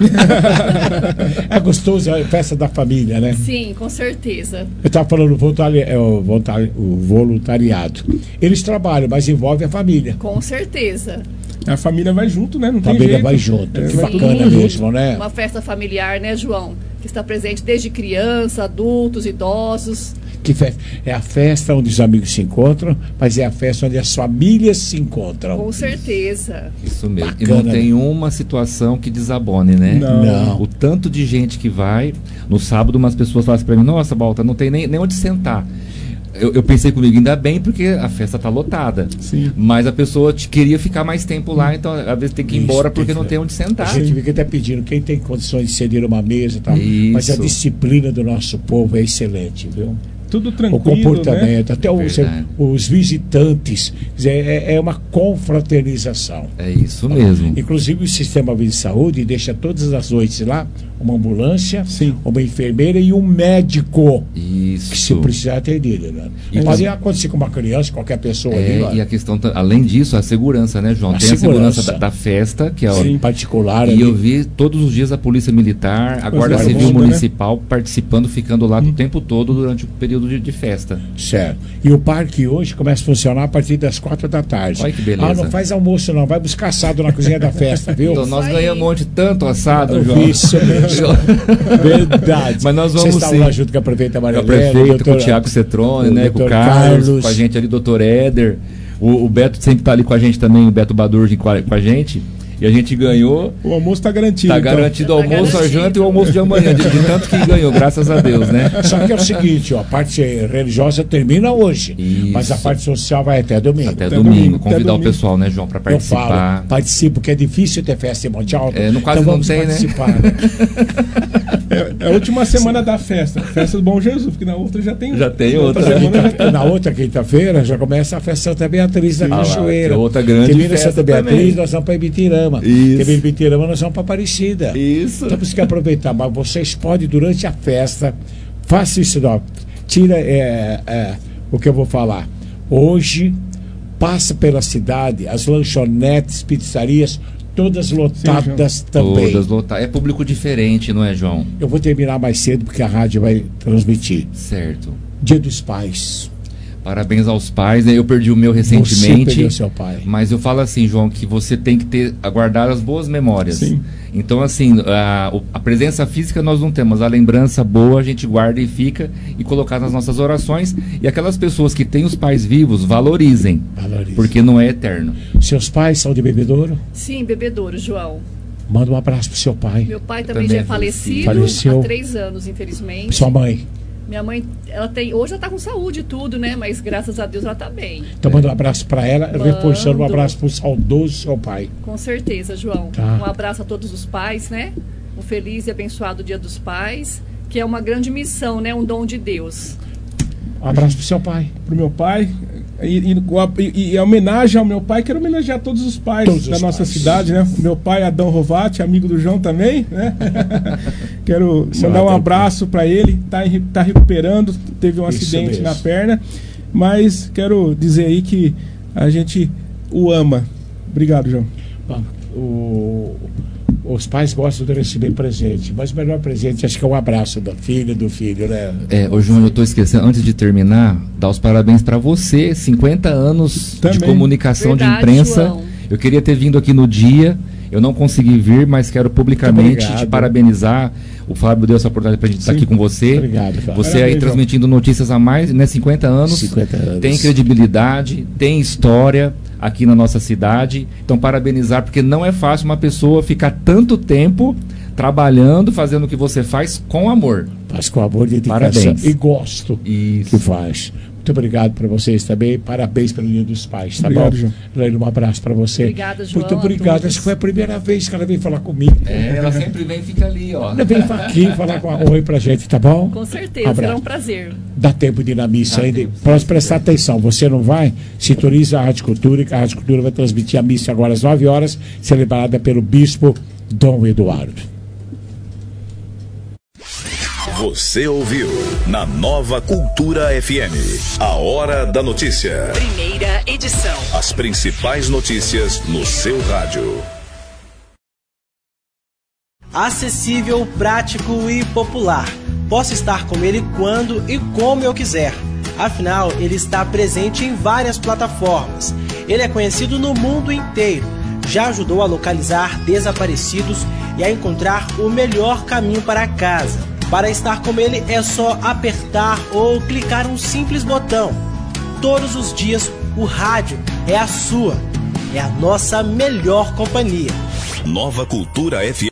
É gostoso a festa da família, né? Sim, com certeza. Eu estava falando voluntari... o, voluntari... o voluntariado. Eles trabalham, mas envolve a família. Com certeza. A família vai junto, né? Não a tem família jeito. vai junto. É, que vai bacana mesmo, né? Uma festa familiar, né, João? Que está presente desde criança, adultos, idosos. Que festa? É a festa onde os amigos se encontram, mas é a festa onde as famílias se encontram. Com certeza. Isso mesmo. Bacana, e não tem uma situação que desabone, né? Não. não. O tanto de gente que vai. No sábado, umas pessoas falam assim pra mim: nossa, Balta, não tem nem, nem onde sentar. Eu, eu pensei comigo, ainda bem, porque a festa está lotada. Sim. Mas a pessoa te, queria ficar mais tempo lá, então às vezes tem que ir embora porque não tem onde sentar. A gente fica até pedindo quem tem condições de ceder uma mesa e tal. Mas a disciplina do nosso povo é excelente, viu? Tudo tranquilo, o comportamento, né? até os, os visitantes, é, é uma confraternização. É isso mesmo. Inclusive o Sistema de Saúde deixa todas as noites lá uma ambulância, Sim. uma enfermeira e um médico. Isso. Que se precisar atender, né? E pode tam... acontecer com uma criança, qualquer pessoa é, ali. Lá. E a questão, além disso, a segurança, né, João? A Tem segurança. a segurança da, da festa, que é Sim, o particular. E ali. eu vi todos os dias a Polícia Militar, a Guarda Civil Guarda, Municipal né? participando, ficando lá hum. o tempo todo durante o período de, de festa. Certo. E o parque hoje começa a funcionar a partir das quatro da tarde. Olha que beleza. Ah, não faz almoço não, vai buscar assado na cozinha da festa, viu? Então, nós ganhamos ontem tanto assado, João. Isso mesmo. Verdade. Mas nós vamos Vocês estavam lá junto com a prefeita Maria Helena, Helena, prefeito, doutor, com o Tiago Cetrone, o né, com o Carlos, Carlos, com a gente ali, doutor Éder. O, o Beto sempre está ali com a gente também, o Beto Badurgi com a, com a gente. E a gente ganhou. O almoço está garantido. Está então. garantido o almoço, tá a janta e o almoço de amanhã, de, de tanto que ganhou, graças a Deus, né? Só que é o seguinte, ó, a parte religiosa termina hoje, Isso. mas a parte social vai até domingo. Até, até domingo. domingo. Convidar até o domingo. pessoal, né, João, para participar. Eu falo, participo, porque é difícil ter festa em Monte Alto. É, no quase então não tem, participar. né? É, é a última semana da festa. Festa do Bom Jesus, porque na outra já tem Já tem outra. outra. Semana, na outra quinta-feira já começa a festa Santa Beatriz da ah, Cachoeira. Lá, outra grande Termina festa Santa Beatriz, também. nós vamos para Ibitirama. Isso. Termina Ibitirama, nós vamos para Aparecida. Isso. Então você quer aproveitar, mas vocês podem, durante a festa, faça isso, não. Tira é, é, o que eu vou falar. Hoje, passa pela cidade, as lanchonetes, pizzarias, todas lotadas Sim, também. Todas lotadas. É público diferente, não é, João? Eu vou terminar mais cedo porque a rádio vai transmitir. Certo. Dia dos Pais. Parabéns aos pais, né? Eu perdi o meu recentemente. Você perdeu seu pai. Mas eu falo assim, João, que você tem que ter, guardar as boas memórias. Sim. Então, assim, a, a presença física nós não temos, a lembrança boa a gente guarda e fica e colocar nas nossas orações. E aquelas pessoas que têm os pais vivos, valorizem. Valorizem. Porque não é eterno. Seus pais são de Bebedouro? Sim, Bebedouro, João. Manda um abraço pro seu pai. Meu pai também, também já é falecido faleceu. há três anos, infelizmente. Sua mãe? Minha mãe, ela tem, hoje ela tá com saúde e tudo, né? Mas graças a Deus ela tá bem. Então manda um abraço para ela, Mando. reforçando um abraço pro saudoso seu pai. Com certeza, João. Tá. Um abraço a todos os pais, né? Um feliz e abençoado Dia dos Pais, que é uma grande missão, né? Um dom de Deus. Um abraço pro seu pai. Pro meu pai. E, e, e, e a homenagem ao meu pai, quero homenagear todos os pais todos da os nossa pais. cidade, né? Meu pai, Adão Rovati, amigo do João também, né? Quero mandar um abraço para ele, tá, tá recuperando, teve um Isso acidente mesmo. na perna, mas quero dizer aí que a gente o ama. Obrigado, João. Bom, o, os pais gostam de receber presente, mas o melhor presente acho que é um abraço da filha, do filho, né? É, ô João, eu tô esquecendo, antes de terminar, dar os parabéns para você, cinquenta anos Também. de comunicação Verdade, de imprensa. João. Eu queria ter vindo aqui no dia, eu não consegui vir, mas quero publicamente Muito te obrigado. parabenizar. O Fábio deu essa oportunidade pra gente estar Sim. aqui com você. Obrigado, Fábio. Você Parabéns, aí João. transmitindo notícias há mais, né, cinquenta anos. cinquenta anos. Tem credibilidade, tem história aqui na nossa cidade. Então, parabenizar, porque não é fácil uma pessoa ficar tanto tempo trabalhando, fazendo o que você faz com amor. Faz com amor e dedicação. Parabéns. E gosto Isso. que faz. Muito obrigado para vocês também. Parabéns pelo Dia dos Pais, tá Obrigado, bom? João. Leila, um abraço para você. Obrigada, João, Muito a obrigado. todos. Acho que foi a primeira vez que ela veio falar comigo. É, ela sempre vem e fica ali, ó. Ela veio aqui falar com a oi pra gente, tá bom? Com certeza, Abraço. será um prazer. Dá tempo de ir na missa Dá ainda. tempo. Pode prestar atenção. Você não vai? Sintoniza a Rádio Cultura, que a Rádio Cultura vai transmitir a missa agora às nove horas, celebrada pelo Bispo Dom Eduardo. Você ouviu na Nova Cultura F M. A Hora da Notícia. Primeira edição. As principais notícias no seu rádio. Acessível, prático e popular. Posso estar com ele quando e como eu quiser. Afinal, ele está presente em várias plataformas. Ele é conhecido no mundo inteiro. Já ajudou a localizar desaparecidos e a encontrar o melhor caminho para casa. Para estar com ele é só apertar ou clicar um simples botão. Todos os dias o rádio é a sua, é a nossa melhor companhia. Nova Cultura F M.